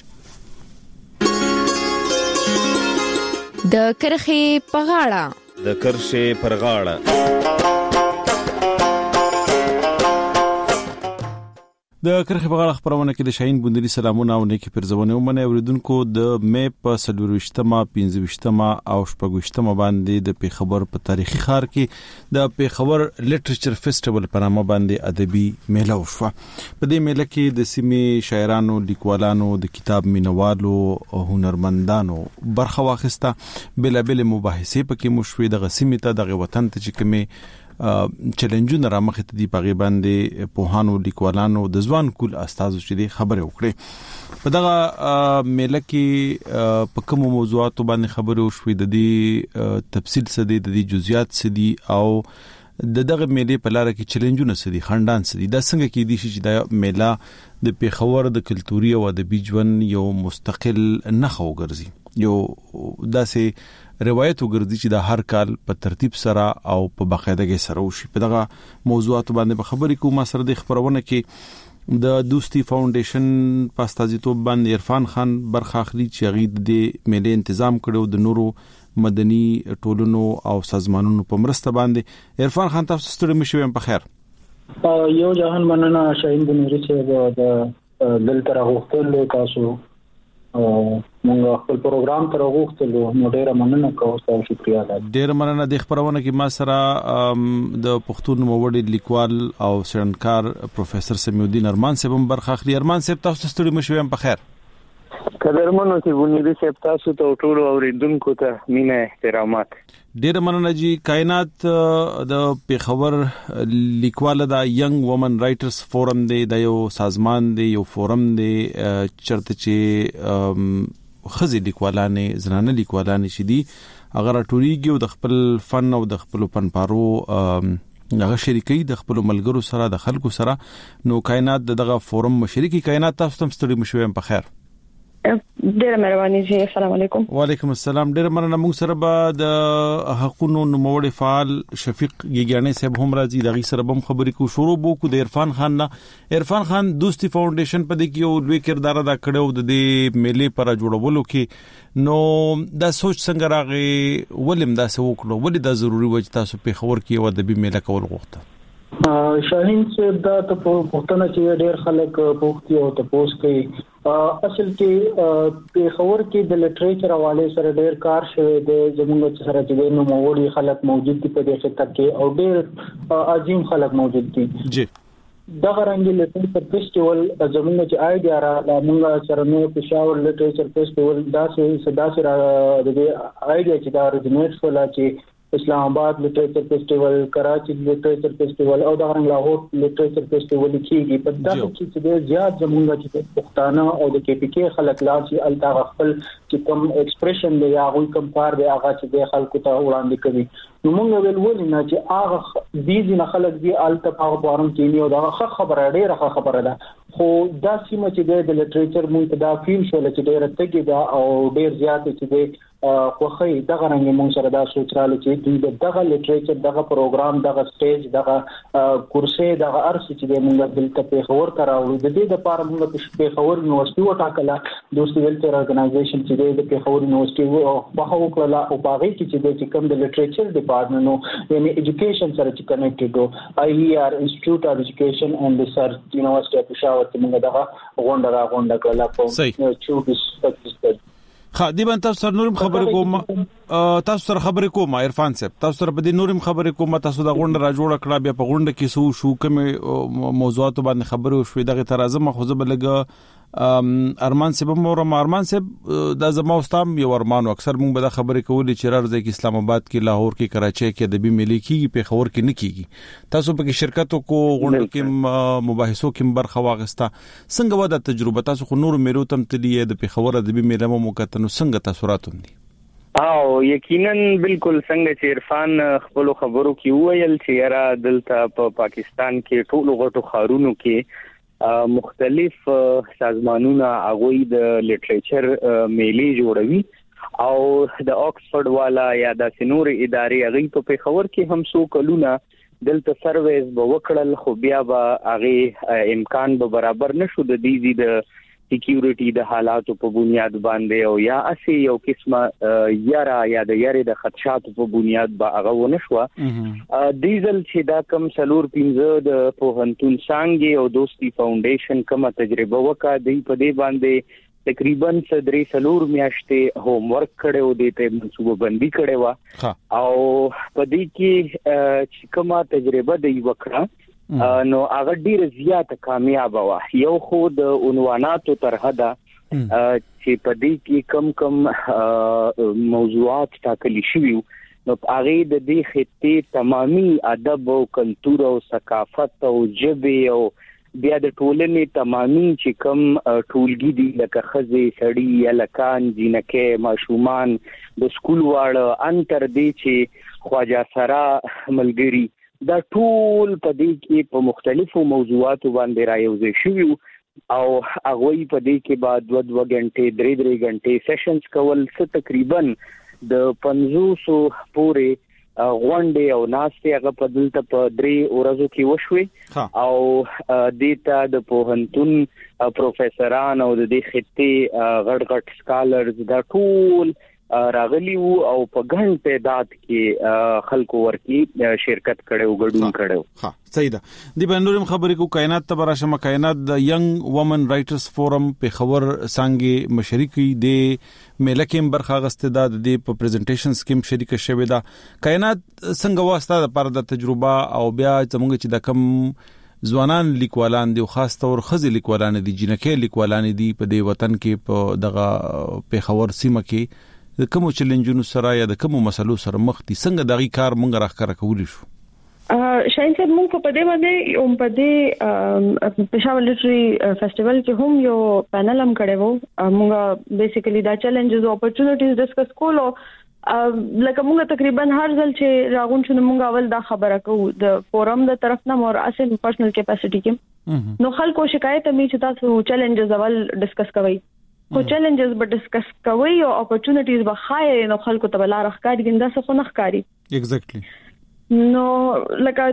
د کرخي په غاړه د کرشي پر غاړه د کرخي په غاړه خبرونه کې د شاهین بندري سلامونه او نیکی پرزونه ومنه اوریدونکو د مې په 24مه 25مه او 26مه باندې د پیښور په تاریخي ښار کې د پیښور لټریچر فیسټیوال په نامه باندې ادبي میله وشوه. په دې میله کې د سیمې شاعرانو، لیکوالانو، د کتاب مینوالو او هنرمندانو برخه واخیسته. بلابل مباحثې پکې مشوي د غسیمه ته د وطن ته چې کومه چیلنجونه را مخې ته دی پغې باندې پوهانو، لیکوالانو، د ځوان کول استادو چې دی خبرې وکړي. په دغه میله کې په کوم موضوعاتو باندې خبرې وشوي، د دې تفصیل څه دی، د دې جزئیات څه دي او د دغه میلې په لار کې چیلنجونه څه دي، خندان څه دي، دا څنګه کې دي چې دا میله د پیښور د کلتوري او ادبي ژوند یو مستقل نخو ګرځي، یو داسې روایت وګرځي چې د هر کال په ترتیب سره او په باقاعدګۍ سره وشي. په دغه موضوعات باندې په خبرې کوم سره د خبرونه کې د دوستي فاونډیشن په استازیتوب باندې عرفان خان برخه اخلي چې غید د میلې تنظیم کړو د نورو مدني ټولنو او سازمانونو په مرسته باندې. عرفان خان تاسو ستړي مشوي په خیر. یو جهان مننه شاهین بنيري چې د دلته راغوښتل تاسو موږ خپل پروګرام ته راغوښتلو، نو ډیره مننه کوم، تاسو شکریا ده. ډیره مننه. د خبرونه کې ما سره د پښتون موړي لیکوال او څېړنکار پروفیسور سمیع الدین ارمان صاحب برخه اخلي. ارمان صاحب تاسو ستړي مشوي په خیر. قدرمنو چې بنيري صاحب تاسو ته ټول اوریدونکو ته مینه احترامات. ډیره مننه جی. کائنات د پیښور لیکوال د ینګ وومن رائټرز فورم دی، د یو سازمان دی، یو فورم دی چرته چې خزي لیکوالانه، زنانه لیکوالانه چې دي اگر ټوریږي او د خپل فن او د خپل فنپارو هغه شریکي د خپل ملګرو سره، د خلکو سره. نو کائنات دغه فورم مشرکی. کائنات تاسو هم ستړي مشوي په خیر. ډیره مهرباني جی. السلام علیکم. وعلیکم السلام. ډیره مننه. موږ سره به د حقوقو نوموړي فعال شفیق ګیګانی صاحب هم راځي، دغه سره به خبرې کو شروع وکړو. د عرفان خان نه، عرفان خان دوستي فاونډیشن په دې کې یو لوی کردار ادا کړو د دې میلې پر جوړولو کې. نو دا سوچ څنګه راغی، ولیم دا څه وکړو، ولې دا ضروری و چې تاسو په خبر کې و د ادبي میله کول غوښته؟ شاهین صاحب دا ته پوښتنه چې ډېر خلک پوښتي او تاسو کوي. اصل کې په خبر کې د لټریچر حواله سره ډېر کار شوی دی. زموږ سره چې نو موړي خلک موجود دي په دې خطه کې او ډېر عظیم خلک موجود دي. جی دا غرانګي لټریچر فیسټیوال زموږ چې آیډیا را موږ سره نو پېښور لټریچر فیسټیوال دا سره د آیډیا چې دا ریزنیټ ولا چې اسلام آباد لټریچر فیسټیوال، کراچي لټریچر فیسټیوال او د لاهور لټریچر فیسټیوال کېږي. په دغه کې چې زیات زموږ چې پښتانه او د کې پی کې خلک لاسي الټا خپل چې کوم ایکسپریشن دی هغه کوم کار دی هغه چې د خلکو ته وړاندې کوي. نو موږ ویل نه چې هغه دې نه خلک دی الټا په فارم کې نه او دا خبره ډیره خبره ده. خو دا سیمه چې د لټریچر مونږ دا فیل شو چې ډېر تګي دا او ډېر زیات چې خوخه دغه رنګ مونږ سره دا سوچراله چې دوی دغه لټریچر دغه پروګرام دغه سټیج دغه کورسې دغه ارس چې مونږ دلته په خبر کراوړو د دې لپاره مونږ په خبر یونیورسيټي وټاکله دوستي ویلچر ارګنایزیشن چې د په خبر یونیورسيټي په هغه کله او باغې چې کوم د لټریچر ډپارټمنټ نو یعنی ایجوکیشن سره چې کنیکټډ او IER انسټیټیوټ اف ایجوکیشن اینڈ ریسرچ یونیورسيټي اف پېښور ته موږ دغه غونډه کړله په 24 خادي بن تاسو سره نورم خبرې کوم تاسو سره خبرې کوم عرفان صاحب تاسو سره په دې نورم خبرې کوم تاسو د غونډه را جوړ کړه بیا په غونډه کې شو کوم موضوعات باندې خبرې شوې دغه ترازم خو زه بلګ ارمان صاحب مورم ارمان صاحب د زما واستام یو ارمان اکثر مونږ به د خبرې کولې چې راځي کې اسلام آباد کې لاهور کې کراچي کې د بي ملي کې په خبر کې نه کیږي تاسو په کې شرکتو کو غونډو کې مباحثو کې برخه واغستا څنګه ودا تجربه تاسو خو نور میرو تم تلی د په خبره د بي ملي مو مکتنو څنګه تاسو دي او یقینا بالکل څنګه چې عرفان خپل خبرو کې ویل چې را دلته په پاکستان کې ټول غټو خارونو کې مختلف سازمانونه اغوی د لټریچر میلې جوړوي او د آکسفورد والا یا د سنور ادارې اغوی په خبر کې هم سو کلونه دلته سرویس به وکړل خو بیا به اغه امکان به برابر نشو د دې د سکیورټي د حالاتو په بنیاد باندې او یا اسی یو قسمه یارا یا د یاري د خدشاتو په بنیاد به هغه ونشو دیزل چې دا کم سلور 15 د پوهنتون څنګه او دوستي فاونډیشن کومه تجربه وکړه دی په دې باندې تقریبا 3 میاشتې هوم ورک کړو دي ته منصوبه بندي کړو او په دې کې چې کومه تجربه دی وکړه نو هغه ډیره زیاته کامیاب و یو خو د عنواناتو طرحه ده چې په دې کې کم موضوعات ټاکلي شوي نو هغه د دې خطې تمامي ادب او کلچر او ثقافت او ژبه او بیا د ټولنې تمامي چې کم ټولګي دي لکه خزي سړی الکان جنکه ماشومان د سکول واړه ان تر دې چې خواجه سرا ملګری دا ټول په دې کې په مختلفو موضوعاتو باندې رايوځي شوی او هغه په دې کې بعد 2 غنټې 3 غنټې سیشنز کول څه تقریبا د 500 پورې غونډې او ناستې هغه په دلته په 3 ورځو کې وشوي او دیتا د پوهنتون پروفیسوران او د دې خطې غړ سکالرز دا ټول راغلی وو او په ګڼ تعداد کې خلکو ورکی شرکت کړو ګډون کړو ها صحیح ده دی بنورم خبرې کو کائنات تبراشم کائنات د ینګ وومن رائټرز فورم په خبر څنګه مشرکی دی ملکم برخه غستداد دی په پریزنټیشن سکیم شریک شوی دا کائنات څنګه واسطه د پر د تجربه او بیا څنګه چې د کم ځوانان لیکوالان دي او خاص تور خزي لیکوالان دي جنکه لیکوالان دي په دې وطن کې په دغه په خبر سیمه کې د کوم چیلنجونو سره یا د کوم مسلو سره مخ دي څنګه دغه کار مونږ راخره کولی شو شاین صاحب مونږ په دې باندې په دې پېښور لټري فیسټیوال کې هم یو پینل هم کړو مونږ بیسیکلی دا چیلنجز او اپورتونټیز ډسکس کولو لکه مونږ تقریبا هر ځل چې راغون شنو مونږ اول دا خبره کوو د فورم د طرف نه مور اصل پرسنل کیپاسټی کې نو خلکو شکایت مې چې تاسو چیلنجز اول ډسکس کوئ خو چیلنجز به ډسکس کوي او اپورتونټیز به خای نو خلکو ته بل راخکاری ګنده څه خو نه ښکاری ایگزیکټلی نو لکه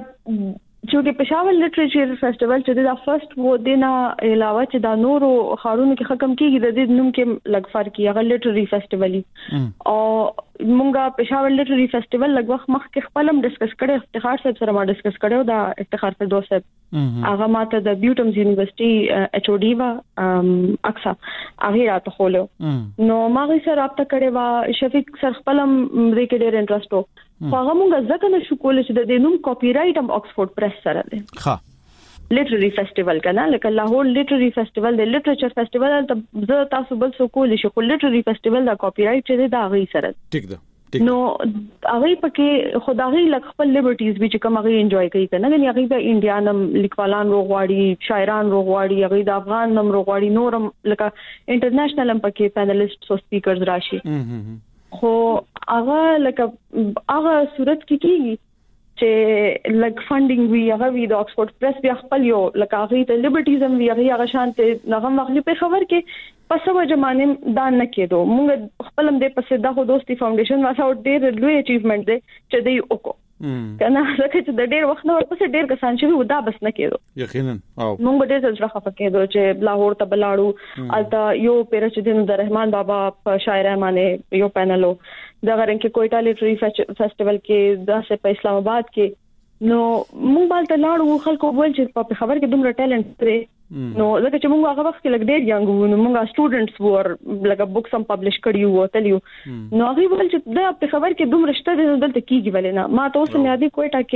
چې پېښور لټریچر فیسټیوال چې دا فرست وو دینا علاوه چې دا نورو خارونو کې حکم کیږي د دې نوم کې لګ فرق یې هغه لټری فیسټیوالي او مونږه پېښور لټری فیسټیوال لګ وخت مخکې خپلم ډسکس کړي افتخار صاحب سره ما ډسکس کړو دا افتخار فردوس صاحب هغه ماته د بیوټمز یونیورسيټي ایچ او ډي وا اکثر هغه راته خولو نو ما غي سره رابطه کړي وا شفیق سر خپلم دې کې ډېر انټرست وو هغه مونږه ځکه نشو کولای چې د دې نوم کاپی رائټ هم آکسفورد پریس سره دی ها لټرری فیسټیوال کنه لکه لاهور لټرری فیسټیوال د لټریچر فیسټیوال ته زه تاسو بل څه کولای شو خو لټرری فیسټیوال د کاپی رائټ چې دا غي سره ټیک ده نو هغه پکې خدای لک خپل لیبرټیز به چې کوم هغه انجوای کوي کنه غني هغه د انډیانم لیکوالان روغواړي شاعران روغواړي هغه د افغان نم روغواړي نورم لکه انټرنیشنل هم پکې پینلیسټ او سپیکرز راشي خو هغه لکه هغه صورت کې کیږي چې لګ فندینګ وی هغه وی د آکسفورد پریس بیا خپل یو لکه ته لیبرټیزم وی هغه شانته نغم واخلي په خبر کې پس وجمانه دا نه کېدو موږ خپل هم د پسې د دوستي فاونډیشن واسه ډېر لوی اچیومنت دی چې دی وکړو کنه لکه چې د ډېر وخت نو پسې ډېر کسان چې ودا بس نه کېدو یقینا موږ ډېر څه خفه کېدو چې لاهور ته بلاړو الته یو پیر چې د رحمان بابا په شاعر باندې یو پینلو د غرن کې کوئټه لټری فیسټیوال کې د په اسلام آباد کې نو موږ بالته لاړو خلکو ول چې په خبر کې دومره ټیلنټ لري نو لکه چې موږ هغه وخت کې لګ ډېر یانګ وو نو موږ سټوډنټس وو لکه بوکس هم پبلش کړیو وو تلیو نو هغه ول چې دا په خبر کې دومره شته دلته کیږي ولې نه ما تاسو نه یادې کوئټه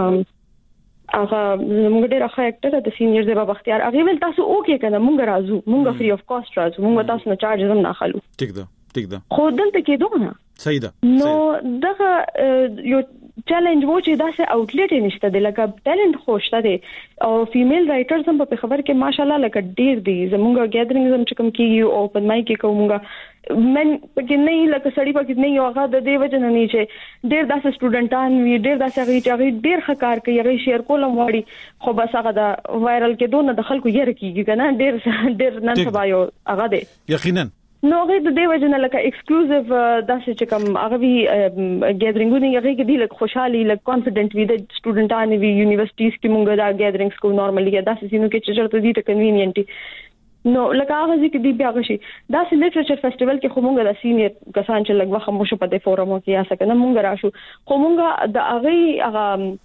کې هغه موږ ډېر ښه اکټر د سینیئر زبا بختیار هغه ول تاسو اوکې کنه موږ راځو موږ فری اف کاست راځو موږ تاسو نه چارج هم نه خالو ټیک ده خو دلته کې دوه نه صحیح ده نو دغه یو چیلنج وو چې دا سه اوټلیټ نشته د لکه ټیلنټ خوشته دي او فیمیل رائټرز هم په خبر کې ماشاالله لکه ډیر دي زموږ ګیدرینګز هم چې کوم کیږي او په مای کې کومګه من پکې نه لکه سړی پکې نه یو هغه د دې وجه نه چې ډیر داسې سټوډنټان وی ډیر داسې غي ډیر ښکار کوي هغه شیر کولم وړي خو بس هغه د وایرل کې دونه د خلکو یې رکیږي کنه ډیر نن سبا یو هغه دی یقینا نو هغه د دې وجه نه لکه ایکسکلوزیو داسې چې کوم هغه وی ګیدرینګونه هغه کې دی لکه خوشحالي لکه کانفیډنٹ وی د سټوډنټانو وی یونیورسيټیز کې مونږ دا ګیدرینګز کو نارملی داسې سينو کې چې چرته دي ته کنوینینټ نو لکه هغه چې دی بیا غشي داسې لټریچر فیسټیوال کې خو مونږ د سینیئر کسان چې لګ وخت مو شو په دې فورم کې یا څنګه مونږ راشو خو مونږ د هغه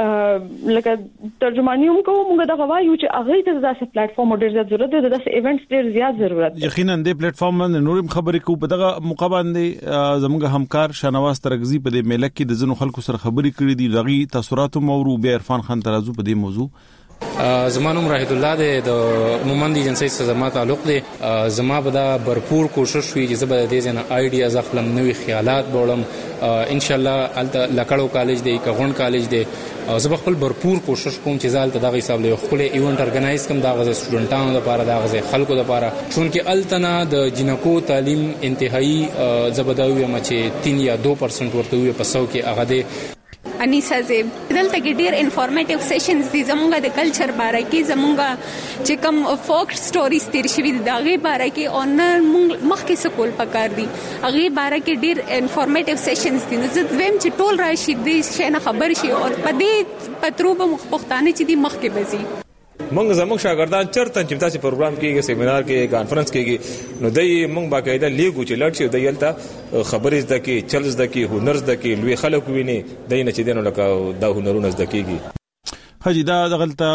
لکه ترجمانیوم کوم موږ د غوايو چې هغه ته داسې پلیټ فارم ډېر زیات ضرورت دی داسې ایونټس ډېر زیات ضرورت دی یقینا د پلیټ فارم باندې نورم خبرې کو په دغه موقع باندې زموږ همکار شنواز ترغزي په دې ملک کې د زنو خلکو سره خبرې کړې دي دغه تاثیرات مورو بیا عرفان خان ترازو په دې موضوع زمانوم راهد الله د مومند ایجنسی سره زما تعلق دی زما به دا भरपूर کوشش وی چې زبر دې جن آیډیاز خپل نوې خیالات بولم ان شاء الله الته لکړو کالج دی کغون کالج دی زه خپل भरपूर کوشش کوم چې زال ته دغه حساب له خپل ایونت ارګنایز کوم دغه سټوډنټانو لپاره دغه خلکو لپاره چونکه التنا د جنکو تعلیم انتهایی زبداوی مچې 3 یا 2% ورته وي په 100 کې هغه دی انیسا زیب دلته کې ډیر انفارمیټیو سیشنز دي زمونږ د کلچر باره کې زمونږ چې کوم فوک سټوریز تیر شوی دي دغه باره کې او مخکې سکول پکار دي هغه باره کې ډیر انفارمیټیو سیشنز دي نو زه ویم چې ټول راشي دې شي نه خبر شي او په دې پتروبه مخبختانه چې دي مخکې بزي موږ زموږ شاګردان چرته چې تاسو پروګرام کېږي سیمینار کې کانفرنس کېږي نو دای موږ باقاعده لیګو چې لړ شي دایلته خبرې زده کې چل زده کې هنر زده کې لوی خلک ویني دای نه چې دینو لکه دا هنرونه زده کېږي حجی دا دغلطه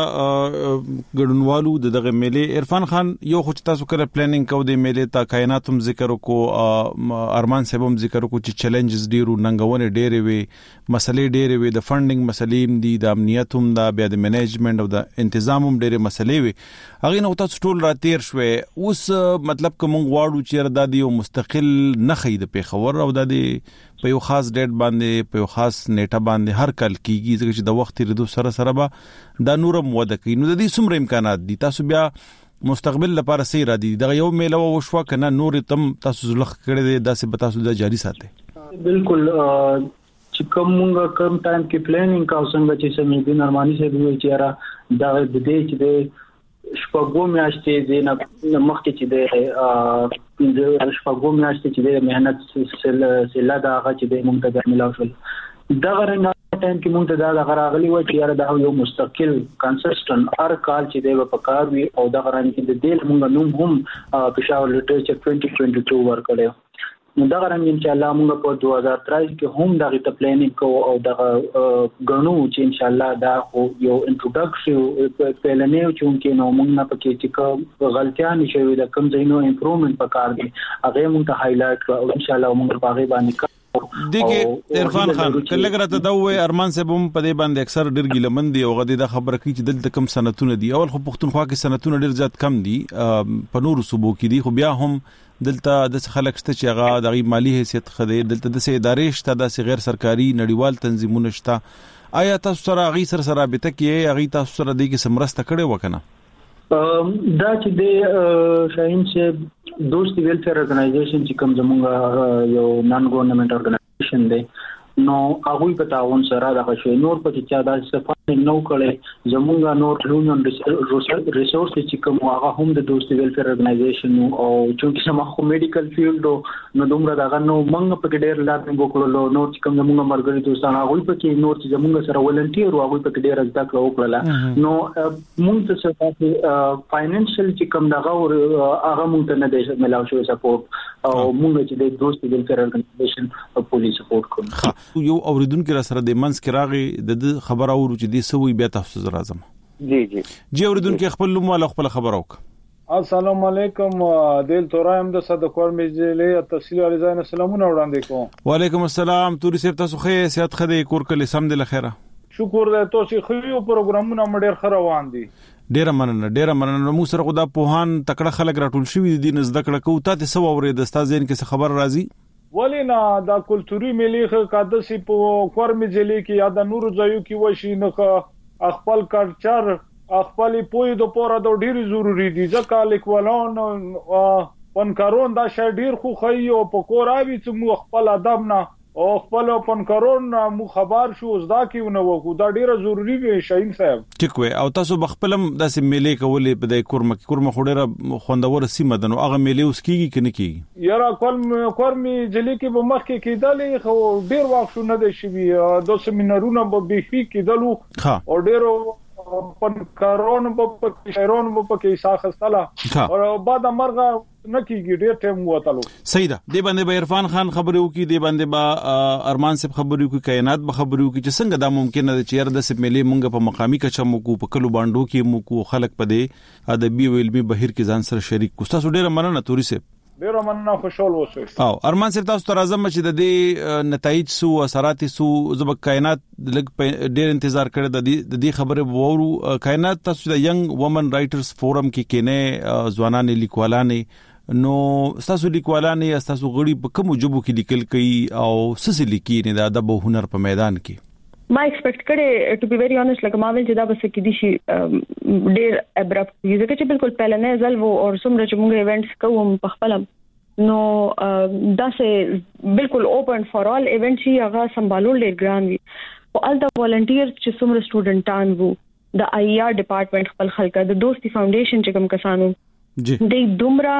ګډونوالو دغه میلې عرفان خان یو خو تاسو کړه پلانینګ کو د میلې تا کائناتم ذکر کو ارمان صاحبم ذکر کو چې چیلنجز ډیرو ننګونه ډیره وي مسلې ډیره وي د فندینګ مسلې دي د امنیتوم دا بیا د منیجمنت او د تنظیموم ډیره مسلې وي هغه نو تاسو ټول را تیر شوي اوس مطلب کوم غواړو چې ردادي او مستقل نخې د پیښور او د په یو خاص ډیټ باندې په یو خاص نیټه باندې هر کال کیږي ځکه چې د وخت ردو سره به دا نورم وده کوي نو د دې څومره امکانات دي تاسو بیا مستقبل لپاره سي را دي د یو میله وشو کنه نور تم تاسو زلخ کړی دی داسې به تاسو د جاری ساتي بالکل چې کومه کم ټایم کې پلانینګ کا څنګه چې سمې د نرمانی سره دوی چې را دا د دې چې شپږو میاشتې د مخکې چې د شپږو میاشتې چې د مهنت سلسله دا هغه چې د مونږ ته ملاو شول دا غره ټایم کې مونږ ته دا غراغلی و چې دا یو مستقل کنسسټنټ هر کال چې د پکار وي او دا غره کې د دې مونږ نوم هم پېښور لټریچر 2022 ورکړو نو دا غره ان شاء الله مونږ په 2023 کې هم دا غي ته پلانینګ کوو او دا غنو چې ان شاء الله دا یو انټروډکشن پلانې چې مونږ نو مونږ نه پکې چې غلطیاں نشوي دا کوم ځینو امپروومنت پکار دي هغه مونږ ته هایلایټ کړو او ان شاء الله مونږ په هغه باندې دیګه عرفان خان کله غره ته دوه ارمان صاحب هم په دې باندې اکثر ډیر ګیلمن دي او غدي دا خبره کوي چې دلته کم سنتونه دي اول خو پښتونخوا کې سنتونه ډیر زیات کم دي په نورو صوبو کې دي خو بیا هم دلته د خلک شته چې هغه د مالی حیثیت خدي دلته د ادارې شته د غیر سرکاري نړیوال تنظیمونه شته آیا تاسو سره غي سره رابطه کې غي تاسو سره د کې سمرسته کړي وکنه دا چې د شاهین چې دوست ویلفیر ارګنایزیشن چې کوم زموږ یو نان ګورنمنت ارګنایزیشن دی نو هغه په تعاون سره دغه شی نور په چې دا صفات نو کړي زمونږ نور هیومن ریسورس چې کوم هغه هم د دوست ویلفیر ارګنایزیشن او چې سم خو میډیکل فیلډ نو دومره دغه نو موږ په ډېر لارې وکړو نو چې کوم زمونږ مرګري دوستان هغه په کې نور چې زمونږ سره ولنټیر هغه په ډېر زده کړو وکړه نو موږ ته څه فاینانشل چې کوم دغه هغه موږ ته نه دی ملاو شوی سپورټ او موږ چې د دوست ویلفیر ارګنایزیشن او پولیس سپورټ کوو یو اوریدونکو را سره د منځ کې راغی د خبر اورو چې د سوي بیا تاسو راځم جی اوریدونکو خپل لوم ولا خپل خبر اوک السلام علیکم دل تورایم د صدقور مجلې تفصیل علیزان سلامونه وړاندې کوم وعلیکم السلام توري سپ تاسو خې سیادت خدای کور کله سم د لخيره شکر ده تاسو خو پروګرامونه مډیر خروان دي ډیر مننه مو سره خدا پوهان تکړه خلک راټول شوی دي نزد کړه کو ته سو اورې د استاد زین کې خبر راځي ولینا دا کلتوري ملي قادسي په کورمي ځلې کې یا د نورو ځایو کې وشي نه خپل کلچر خپل پوی د پوره د ډیر ضروری دي ځکه لیکوالان فنکارون دا شای ډیر خو خي او په کوراوي چې مو خپل ادب نه او خپل فنکارون مو خبر شو زدا کیونه وکړو دا ډیره ضروری وي شاهین صاحب ټیک وي او تاسو بخپلم داسې میلې کولې په د کورمه خوډره خوندور سیمه دنو هغه میلې اوس کیږي کنه کیږي یاره کورمي ځلې کې به مخ کې کېدلې خو ډیر وخت شو نه دی شوی د سیمینارونو به بيخي کېدلو او ډیرو فنکارون په شاعرون په کې ساخستله او بعد مرغه نکیږي ډیر ټیم وته صحیح ده دی باندې به عرفان خان خبرو کی دی باندې با ارمان صاحب خبرو کی کائنات به خبرو کی چې څنګه دا ممکن ده چې ير د سپ ملي مونږ په مقامي کچا مو کو په کلو باندې کې مو کو خلق پدې ادبي او علمي بهیر کې ځان سره شریک کو تاسو ډیر مننه توري صاحب ډیر مننه خوشاله اوسئ او ارمان صاحب تاسو تر اعظم چې د دې نتایج سو اثرات سو زب کائنات لګ ډیر انتظار کړی د دې خبره وورو کائنات تاسو د ینګ وومن رائټرز فورم کې کینه ځوانان لیکوالانه نو تاسو لیکوالانه تاسو غړي په کوم جوبو کې لیکل کوي او سس لیکي نه د ادب او هنر په میدان کې ما ایکسپیکټ کړي ټو بی ویری اونست لکه ما ویل چې دا بس کې دي شي ډیر ابرپټ یوه چې بالکل پهلنې ځل وو او څومره چې موږ ایونټس کوم په خپل نو دا سه بالکل اوپن فار آل ایونټ شي هغه سمبالول ډیر ګران وي او ال د والنټیر چې څومره سټوډنټان وو د آی آر ډپارټمنټ خپل خلک د دوستي فاونډیشن چې کوم کسانو د دومره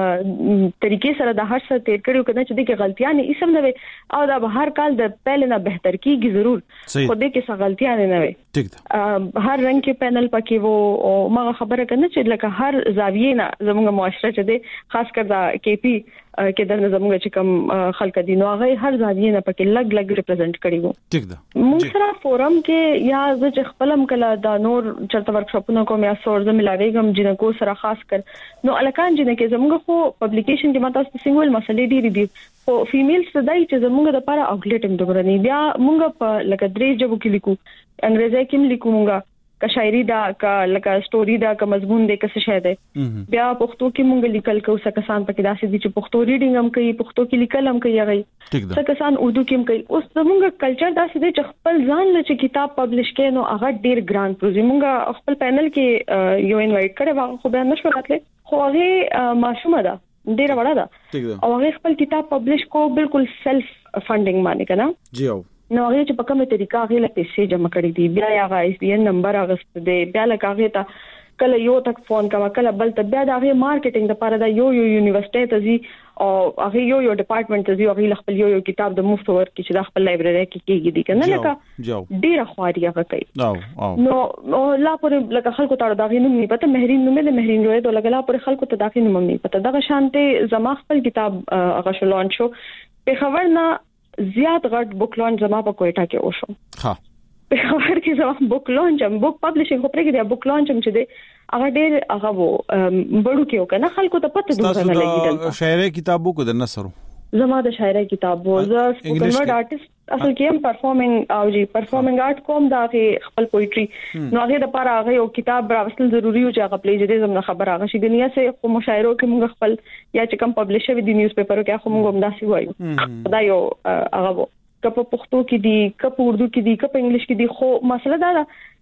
طریقې سره د هر څه تیر کړیو کنه چې د کې غلطیاں نه اسم نه وي او دا هر کال د پهل نه بهتر کیږي ضرور خو د کې څه غلطیاں نه وي ټیک ده هر رنګ کې پینل پکې وو او ما خبره کنه چې لکه هر زاویه نه زموږ معاشره چې د خاص کر دا کې پی کې د زموږ چې کوم خلک دي نو هغه هر زاویه نه پکې لګ ریپرزینټ کړي وو ټیک ده موږ سره فورم کې یا چې خپلم کله دا نور چرته ورکشاپونه کوم یا سورزه ملاويګم جنکو سره خاص کر نو الکان جن کې زموږ خو پبلیکیشن کې ماته سنگل مسلې ډېری دي خو فیمیل ستدای چې زموږ د لپاره آوټلیټ هم دغرنی بیا موږ په لکه درې جبو کې لیکو انګریزي کې لیکو موږ کا شاعری دا کا لکه سټوري دا کا مضمون دې کس شه ده بیا پښتو کې مونږ لیکل کو څه کسان پکې داسې دي چې پښتو ریډینګ هم کوي پښتو کې لیکل هم کوي هغه څه کسان اردو کې هم کوي اوس زموږ کلچر داسې دی چې خپل ځان له چې کتاب پبلش کړي نو هغه ډیر ګران پروژه مونږ خپل پینل کې یو انوایټ کړو خو بیا نشو راتله خو هغه ماشومه ده ډیر وړه ده او هغه خپل کتاب پبلش کو بالکل سیلف فندینګ باندې کنه جی او نو هغه چې په کومه طریقه هغه له پیسې جمع کړې دي بیا هغه اس بي ان نمبر اغست دی بیا لکه هغه ته کله یو تک فون کما کله بل ته بیا د هغه مارکیټینګ لپاره دا یو یونیورسيټي ته زی او هغه یو ډپارټمنټ ته زی هغه خپل یو کتاب د مفت ورکړي چې د خپل لایبرری کې کېږي دي کنه لکه ډیره خواري هغه کوي نو لا پورې لکه خلکو ته دا غینو نه پته مهرین نومه د مهرین روي ته لګلا پورې خلکو ته دا غینو نه پته دا شانته زما خپل کتاب هغه شو لانچ شو په خبر نه زیات غټ بوک لانچ زما په کوټه کې وشو ها په خبر کې زما بوک لانچ هم بوک پبلشینګ خو پرې کې بوک لانچ هم چې دی هغه ډېر هغه وو بړو کې وکنه خلکو ته پته دوه نه لګیدل شاعري کتابو کو د نصرو زما د شاعري کتاب وو ز سپوکن ورډ آرټیست اصل کې هم پرفارمینګ او جی پرفارمینګ آرټ کوم دا خپل پوئټري نو هغه د لپاره هغه یو کتاب راوستل ضروری و چې هغه پلیجریزم نه خبر هغه شي دنیا سه په مشاعرو کې موږ خپل یا چې کوم پبلش شوی دی نیوز پیپرو کې خو موږ هم داسې وایو دا یو هغه وو کپ پښتو کې دی کپ اردو کې دی کپ انګلیش کې دی خو مسله دا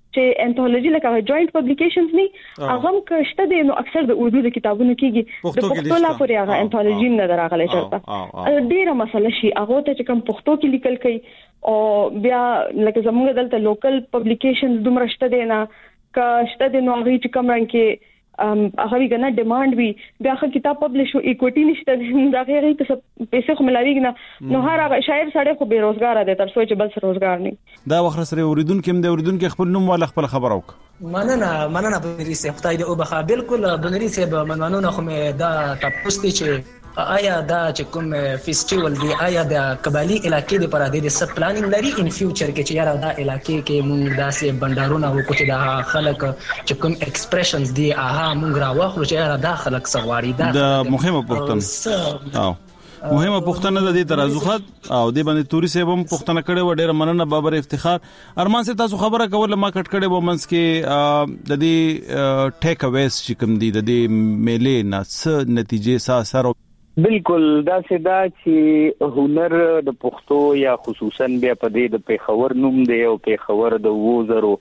چې انثولوژي لکه جوائنٹ پبلیکیشنز نه هغه کشته دي نو اکثر د اردو د کتابونو کېږي د پښتو لا پورې هغه انثولوژي نه دراغله چرته ډیره مسله شي هغه ته چې کوم پښتو کې لیکل کوي او بیا لکه زموږ دلته لوکل پبلیکیشنز دومره شته دي نه کشته دي نو هغه چې کوم رنګ کې هغه ویګنه ډیماند وی بیا هغه کتاب پبلش او ایکوټی نشته دا غیر ته پیسې خو ملاویږي نه نو هر هغه شاعر سړی خو بیروزګار دی تر څو چې بل روزګار نه دا وخت سره اوریدونکو هم د اوریدونکو خپل نوم ولا خپل خبر اوک مننه بنری سه خدای دې او بخا بالکل بنری سه مننه خو مې دا تاسو ته چې آیا دا چې کوم فیسټیوال دی آیا د قبایلی علاقې د پر د سب پلانینګ لري ان فیوچر کې چې یاره دا علاقې کې مونږ داسې بندرونه وکړو چې دا خلک چې کوم ایکسپریشنز دی مونږ راوخلو چې یاره دا خلک سغواړي دا مهمه پوښتنه مهمه پوښتنه د دې ترازوخات او د باندې توري سیبم پوښتنه کړي و ډېر مننه بابر افتخار ارمان سي تاسو خبره کوله ما کټ کړي و منس کې د دې ټیک اویز چې کوم دي د دې میلې نه څه نتیجې سره بالکل دا سدا چې هنر د پښتو یا خصوصا بیا په دې د پیښور نوم دی او پیښور د وزرو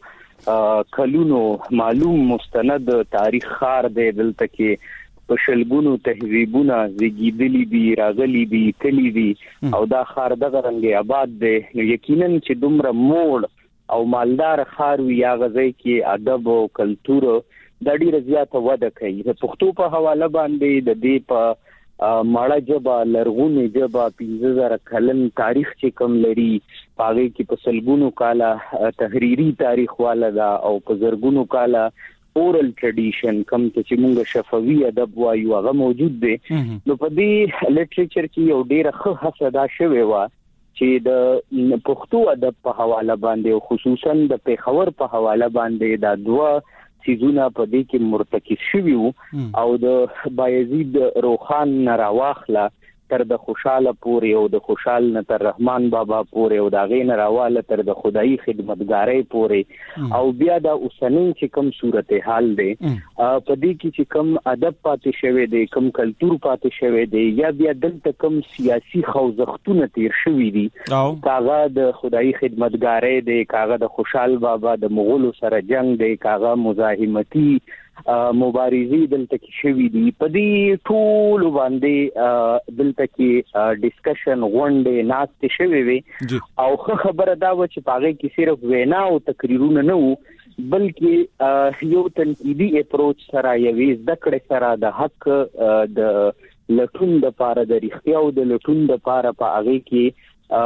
کلونو معلوم مستند تاریخ خار دی دلته کې په شلګونو تهذیبونه زیږیدلي دي راغلي دي کلی دي او دا خار دغه رنګ آباد دی یقینا چې دومره موړ او مالدار خار وي یا غځي کې ادب او کلچر د ډیره زیاته وده کوي د پښتو په حواله باندې د دې په ماړه جبا لرغونی جبا 15000 کلن تاریخ چې کوم لري پاغي کې په سلګونو کاله تحریری تاریخ والا دا او په زرګونو کاله اورل ټریډیشن کوم چې موږ شفوي ادب وایو هغه موجود دی نو په دې لټریچر کې یو ډیره ښه هڅه دا شوې و چې د پښتو ادب په حواله باندې او خصوصا د پیښور په حواله باندې دا دوه سيزونه په دې کې مرتکز شوي او د بایزید روخان نراواخله تر د خوشاله پورې او د خوشال نه تر رحمان بابا پورې او دا غین راواله تر د خدای خدمتګارۍ پورې او بیا د اوسنۍ چې کوم صورت حال دی په دې کې چې کوم ادب پاتې شوی دی کوم کلچر پاتې شوی دی یا بیا دلته کوم سیاسي خوځښتونه تیر شوی دي کاغه د خدای خدمتګارۍ دی کاغه د خوشال بابا د مغولو سره جنگ دی کاغه مزاحمتي مبارزي دلته کې شوی دي په دې ټول باندې دلته کې ډیسکشن غونډه ناشته شوی وي او خبره دا و چې پاغه کې صرف وینا او تقریرونه نه وو بلکې یو تنقیدي اپروچ سره یوې ذکر سره د حق د لټون د پاره د اړتیا او د لټون د پاره په هغه کې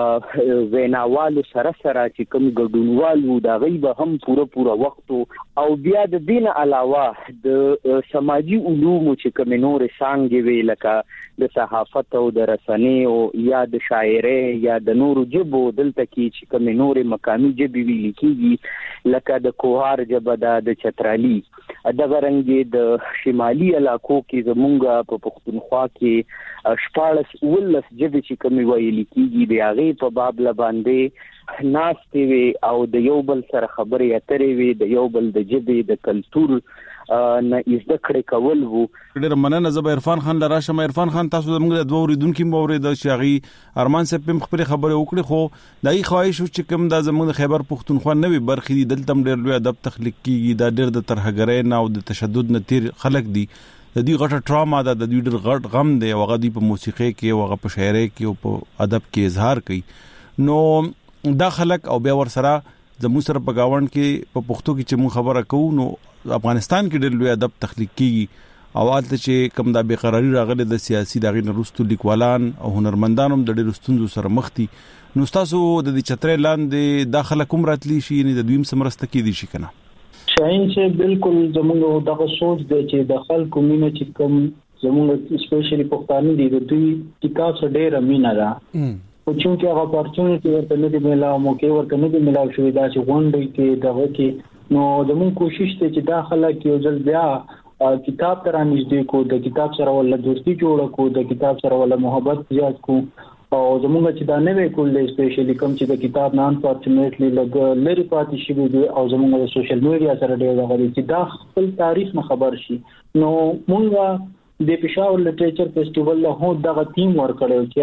ویناوالو سره چې کوم ګډونوالو دا غیبه هم پوره وخت او بیا د دین علاوه د سماجی علوم چې کوم نور څنګه وی لکه د صحافت او د رسنۍ او یا د شاعرۍ یا د نور جبو دلته کې چې کوم نور مقامي جبې وی لیکيږي لکه د کوهار جبه د چترالي د غرنګ د شمالي علاقو کې زمونږ په پښتونخوا کې شپارس ولس جبې چې کوم ویل کېږي د هغه په باب لباندې ناشته وي او د یو بل سره خبرې اترې وي د یو بل د جبې د کلچر نه ذکر کول وو ډېر مننه زبر عرفان خان لراشم عرفان خان تاسو زموږ د دوه اوریدونکو مورید شاغي ارمان صاحب په خپل خبره وکړي خو دای خواهش چې کوم د زموږ خیبر پښتونخوا نوې برخې دي دلته ډېر لوی ادب تخلیق کیږي دا ډېر د ترهګرۍ نه او د تشدد نه تیر خلک دي د دې غټه ټراما د دې ډېر غټ غم دی او غدي په موسیقي کې او په شاعرۍ کې او په ادب کې اظهار کوي نو دا خلک او بیا ور سره زموږ سره په گاوند کې په پښتو کې چې مون خبره کوو نو افغانستان کې ډېر لوی ادب تخلیق کیږي او البته چې کوم د بیقراری راغله د سیاسي دغه نرستو لیکوالان او هنرمندانو د ډېر ستونزو سره مخ دي نو تاسو د دې چترې لاندې داخله کوم راتلی شي نه د دویم سمرسته کې دي شي کنه شاین چې بالکل زموږ دغه سوچ دی چې د خلکو مینه چې کوم زموږ سپیشلی پښتانه دي د دوی کتاب سره ډېر مینه ده او چې هغه اپورچونټی ورته نه دی ملاو موقع ورته نه دی ملاو شوی دا چې غونډه کې دغه کې نو زموږ کوشش ته چې داخله کې یو ځل بیا کتاب تر نږدې کو د کتاب سره ول دوستي جوړ کو د کتاب سره ول محبت زیات کو او زموږ چې دا نوې کولې سپیشلی کوم چې د کتاب نن فورچونټلی لګ لري پاتې شي دي او زموږ د سوشل میډیا سره ډېر غوړي چې دا خپل تاریخ نه خبر شي نو مونږ د پېښور لټریچر فیسټیوال له هو دغه ټیم ورکړو چې را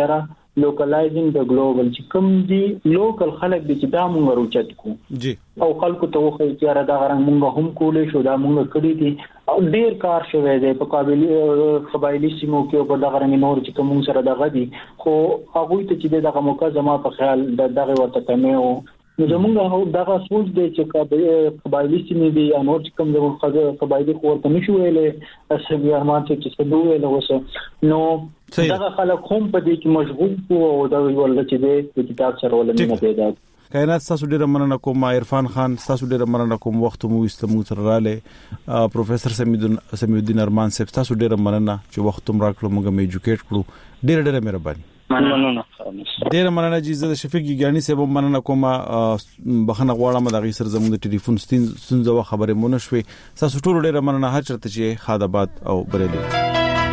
لوکلایزینګ د ګلوبل چې کوم دي لوکل خلک دي چې دا موږ روچت کو جی او خلکو ته وخی چې را دا غره موږ هم کولې شو دا موږ کړی دي او ډیر کار شوی دی په قبایلی سیمو کې او په دغه رنګ نور چې کوم سره دغه دي خو هغه ته چې دغه موقع زما په خیال دغه ورته کمه او نو زمونږ دغه سوچ دی چې قبایلی سیمې دي یا نور چې کوم زموږ قبایلی خورته نشو ویلې اسبي ارمان چې څه دوه ویل وسه نو دغه خلک هم په دې کې مشغول وو او دا ویل چې د کتاب سره ولنه پیدا کائنات تاسو ډیر مننه کوم عرفان خان تاسو ډیر مننه کوم وخت مو استمو تر رااله پروفیسور سمیع الدین ارمان صاحب تاسو ډیر مننه چې وخت مو راکړو موږ مې ایجوکیټ کړو ډیر مهرباني مننه ډیر مننه چې د شفیق ګیانی صاحب مننه کوم بخنه غواړم د غیر زموږ د ټلیفون ستونزه خبره مونږ شوي تاسو ټول ډیر مننه هر چرته چې خادبات او بریلی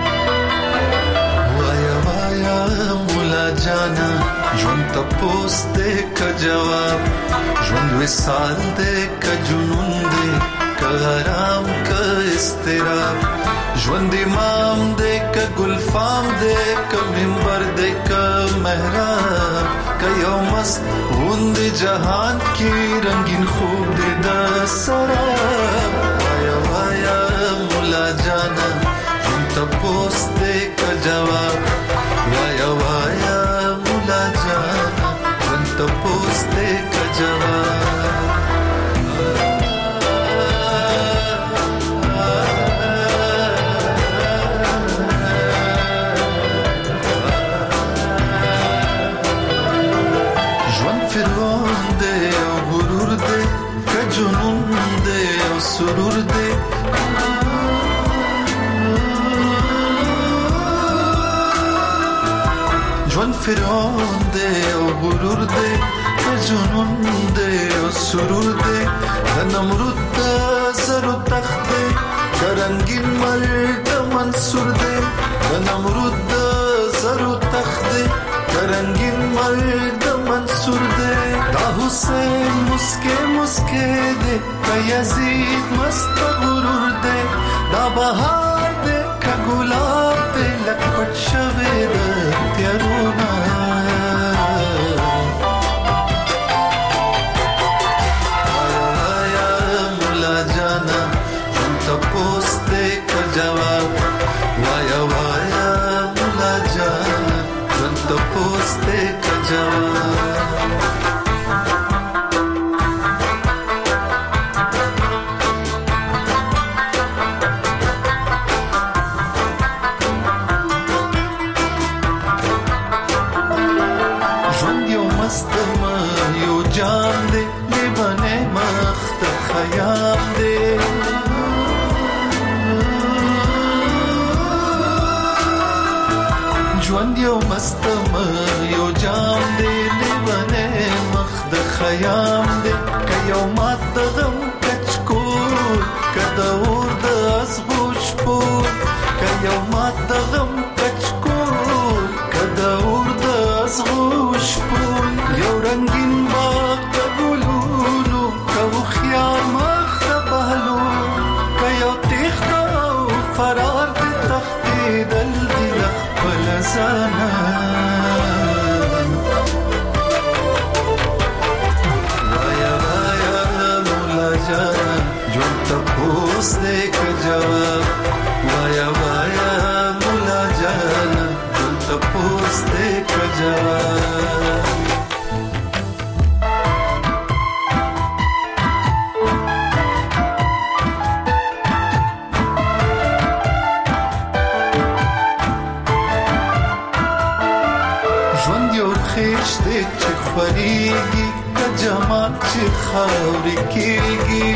جانا ژوند ته پوسټه ک جواب ژوند وسال دې ک جنون دې ک آرام ک استراب ژوند امام دې ک ګلفام دې ک منبر دې ک محراب ک یوم مست وند جهان کې رنگین خوب دې د سراب وایا وایا مولا جانا ژوند ته پوسټه ک جواب وایا وایا مولا جانا ژوند ته پوسټه ک جواب ژوند فرعون دې او غرور دې ک جنون دې او سرور دې ژوند فرعون دې او غرور دې ک جنون دې او سرور دې د نمرود د زرو تخت دې ک رنگین مرد منصور دې د نمرود د زرو تخت دې ک رنگین مرد منصور دې دا حسین مسکے مسکے دے کا یزید مست غرور دے دا بہار دے کا گلاب دے لکپٹ شوے دے تیرونا آیا مولا جانا ژوند ته پوسټه ک جواب وایا وایا مولا جانا ژوند ته پوسټه ک جواب ژوند یو مستم یو جام دی لیوانه مخ د خیام دی که یو مات د غم کچکول که د اور د ازغوش پول که یو مات د غم کچکول که د اور د ازغوش پول یو رنگین باغ د ګلونو که هوښیار مخ د بهلول که یو تیښته او فرار د تښتېدل دي له خپله ځانه وایا وایا مولا جانا ژوند ته پوسټه ک جواب وایا وایا مولا جانا ژوند ته پوسټه ک جواب خېشته چې خوريږي که جمال چې خاورې کېږي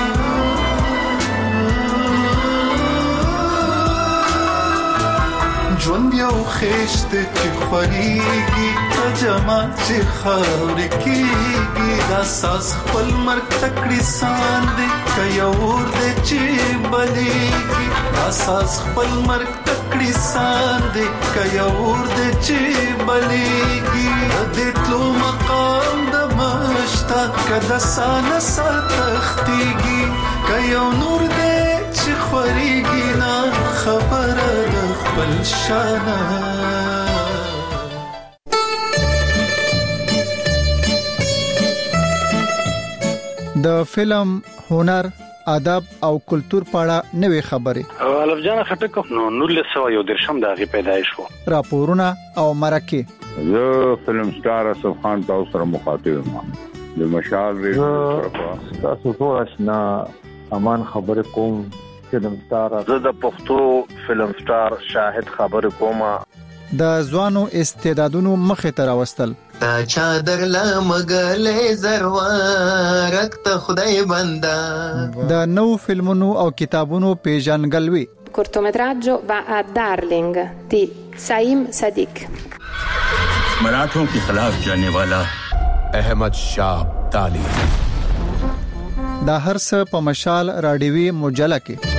ژوند یو خېشته چې خوريږي که جمال چې خاورې کېږي دا ساز خپل مرګ تکړې سان دی که یو اور دی چې بلېږي دا ساز خپل مرګ تکړې سان دی که یو اور دی چې بلېږي د تلو مقام د مشتا که د سانه سا تختېږي که یو نور دی چې خورېږي نه خبره د خپل شانه د فلم، هنر، ادب او کلچر په اړه نوې خبرې. الف جان خټک نو 1913 د هغه پیدایش وو. راپورونه او مرکه. زه فلم سٹار اسف خان تاسو سره مخاطب یم. د مشال ریډیو تاسو ټول آشنا امان خبر کوم. فلم سٹار زه د پښتو فلم سٹار شاهد خبر کوم. د ځوانو استعدادونو مخه تر راوستل. تا چادر لا مګلې زروارک ته خدای بندا. د نو فلمونو او کتابونو پیژنګلوي. cortometraggio va a Darling di Saim Sadiq. मराठों के खिलाफ जाने वाला अहमद शाह ताली. دا هر څه په مشال رادیوي مجله کې.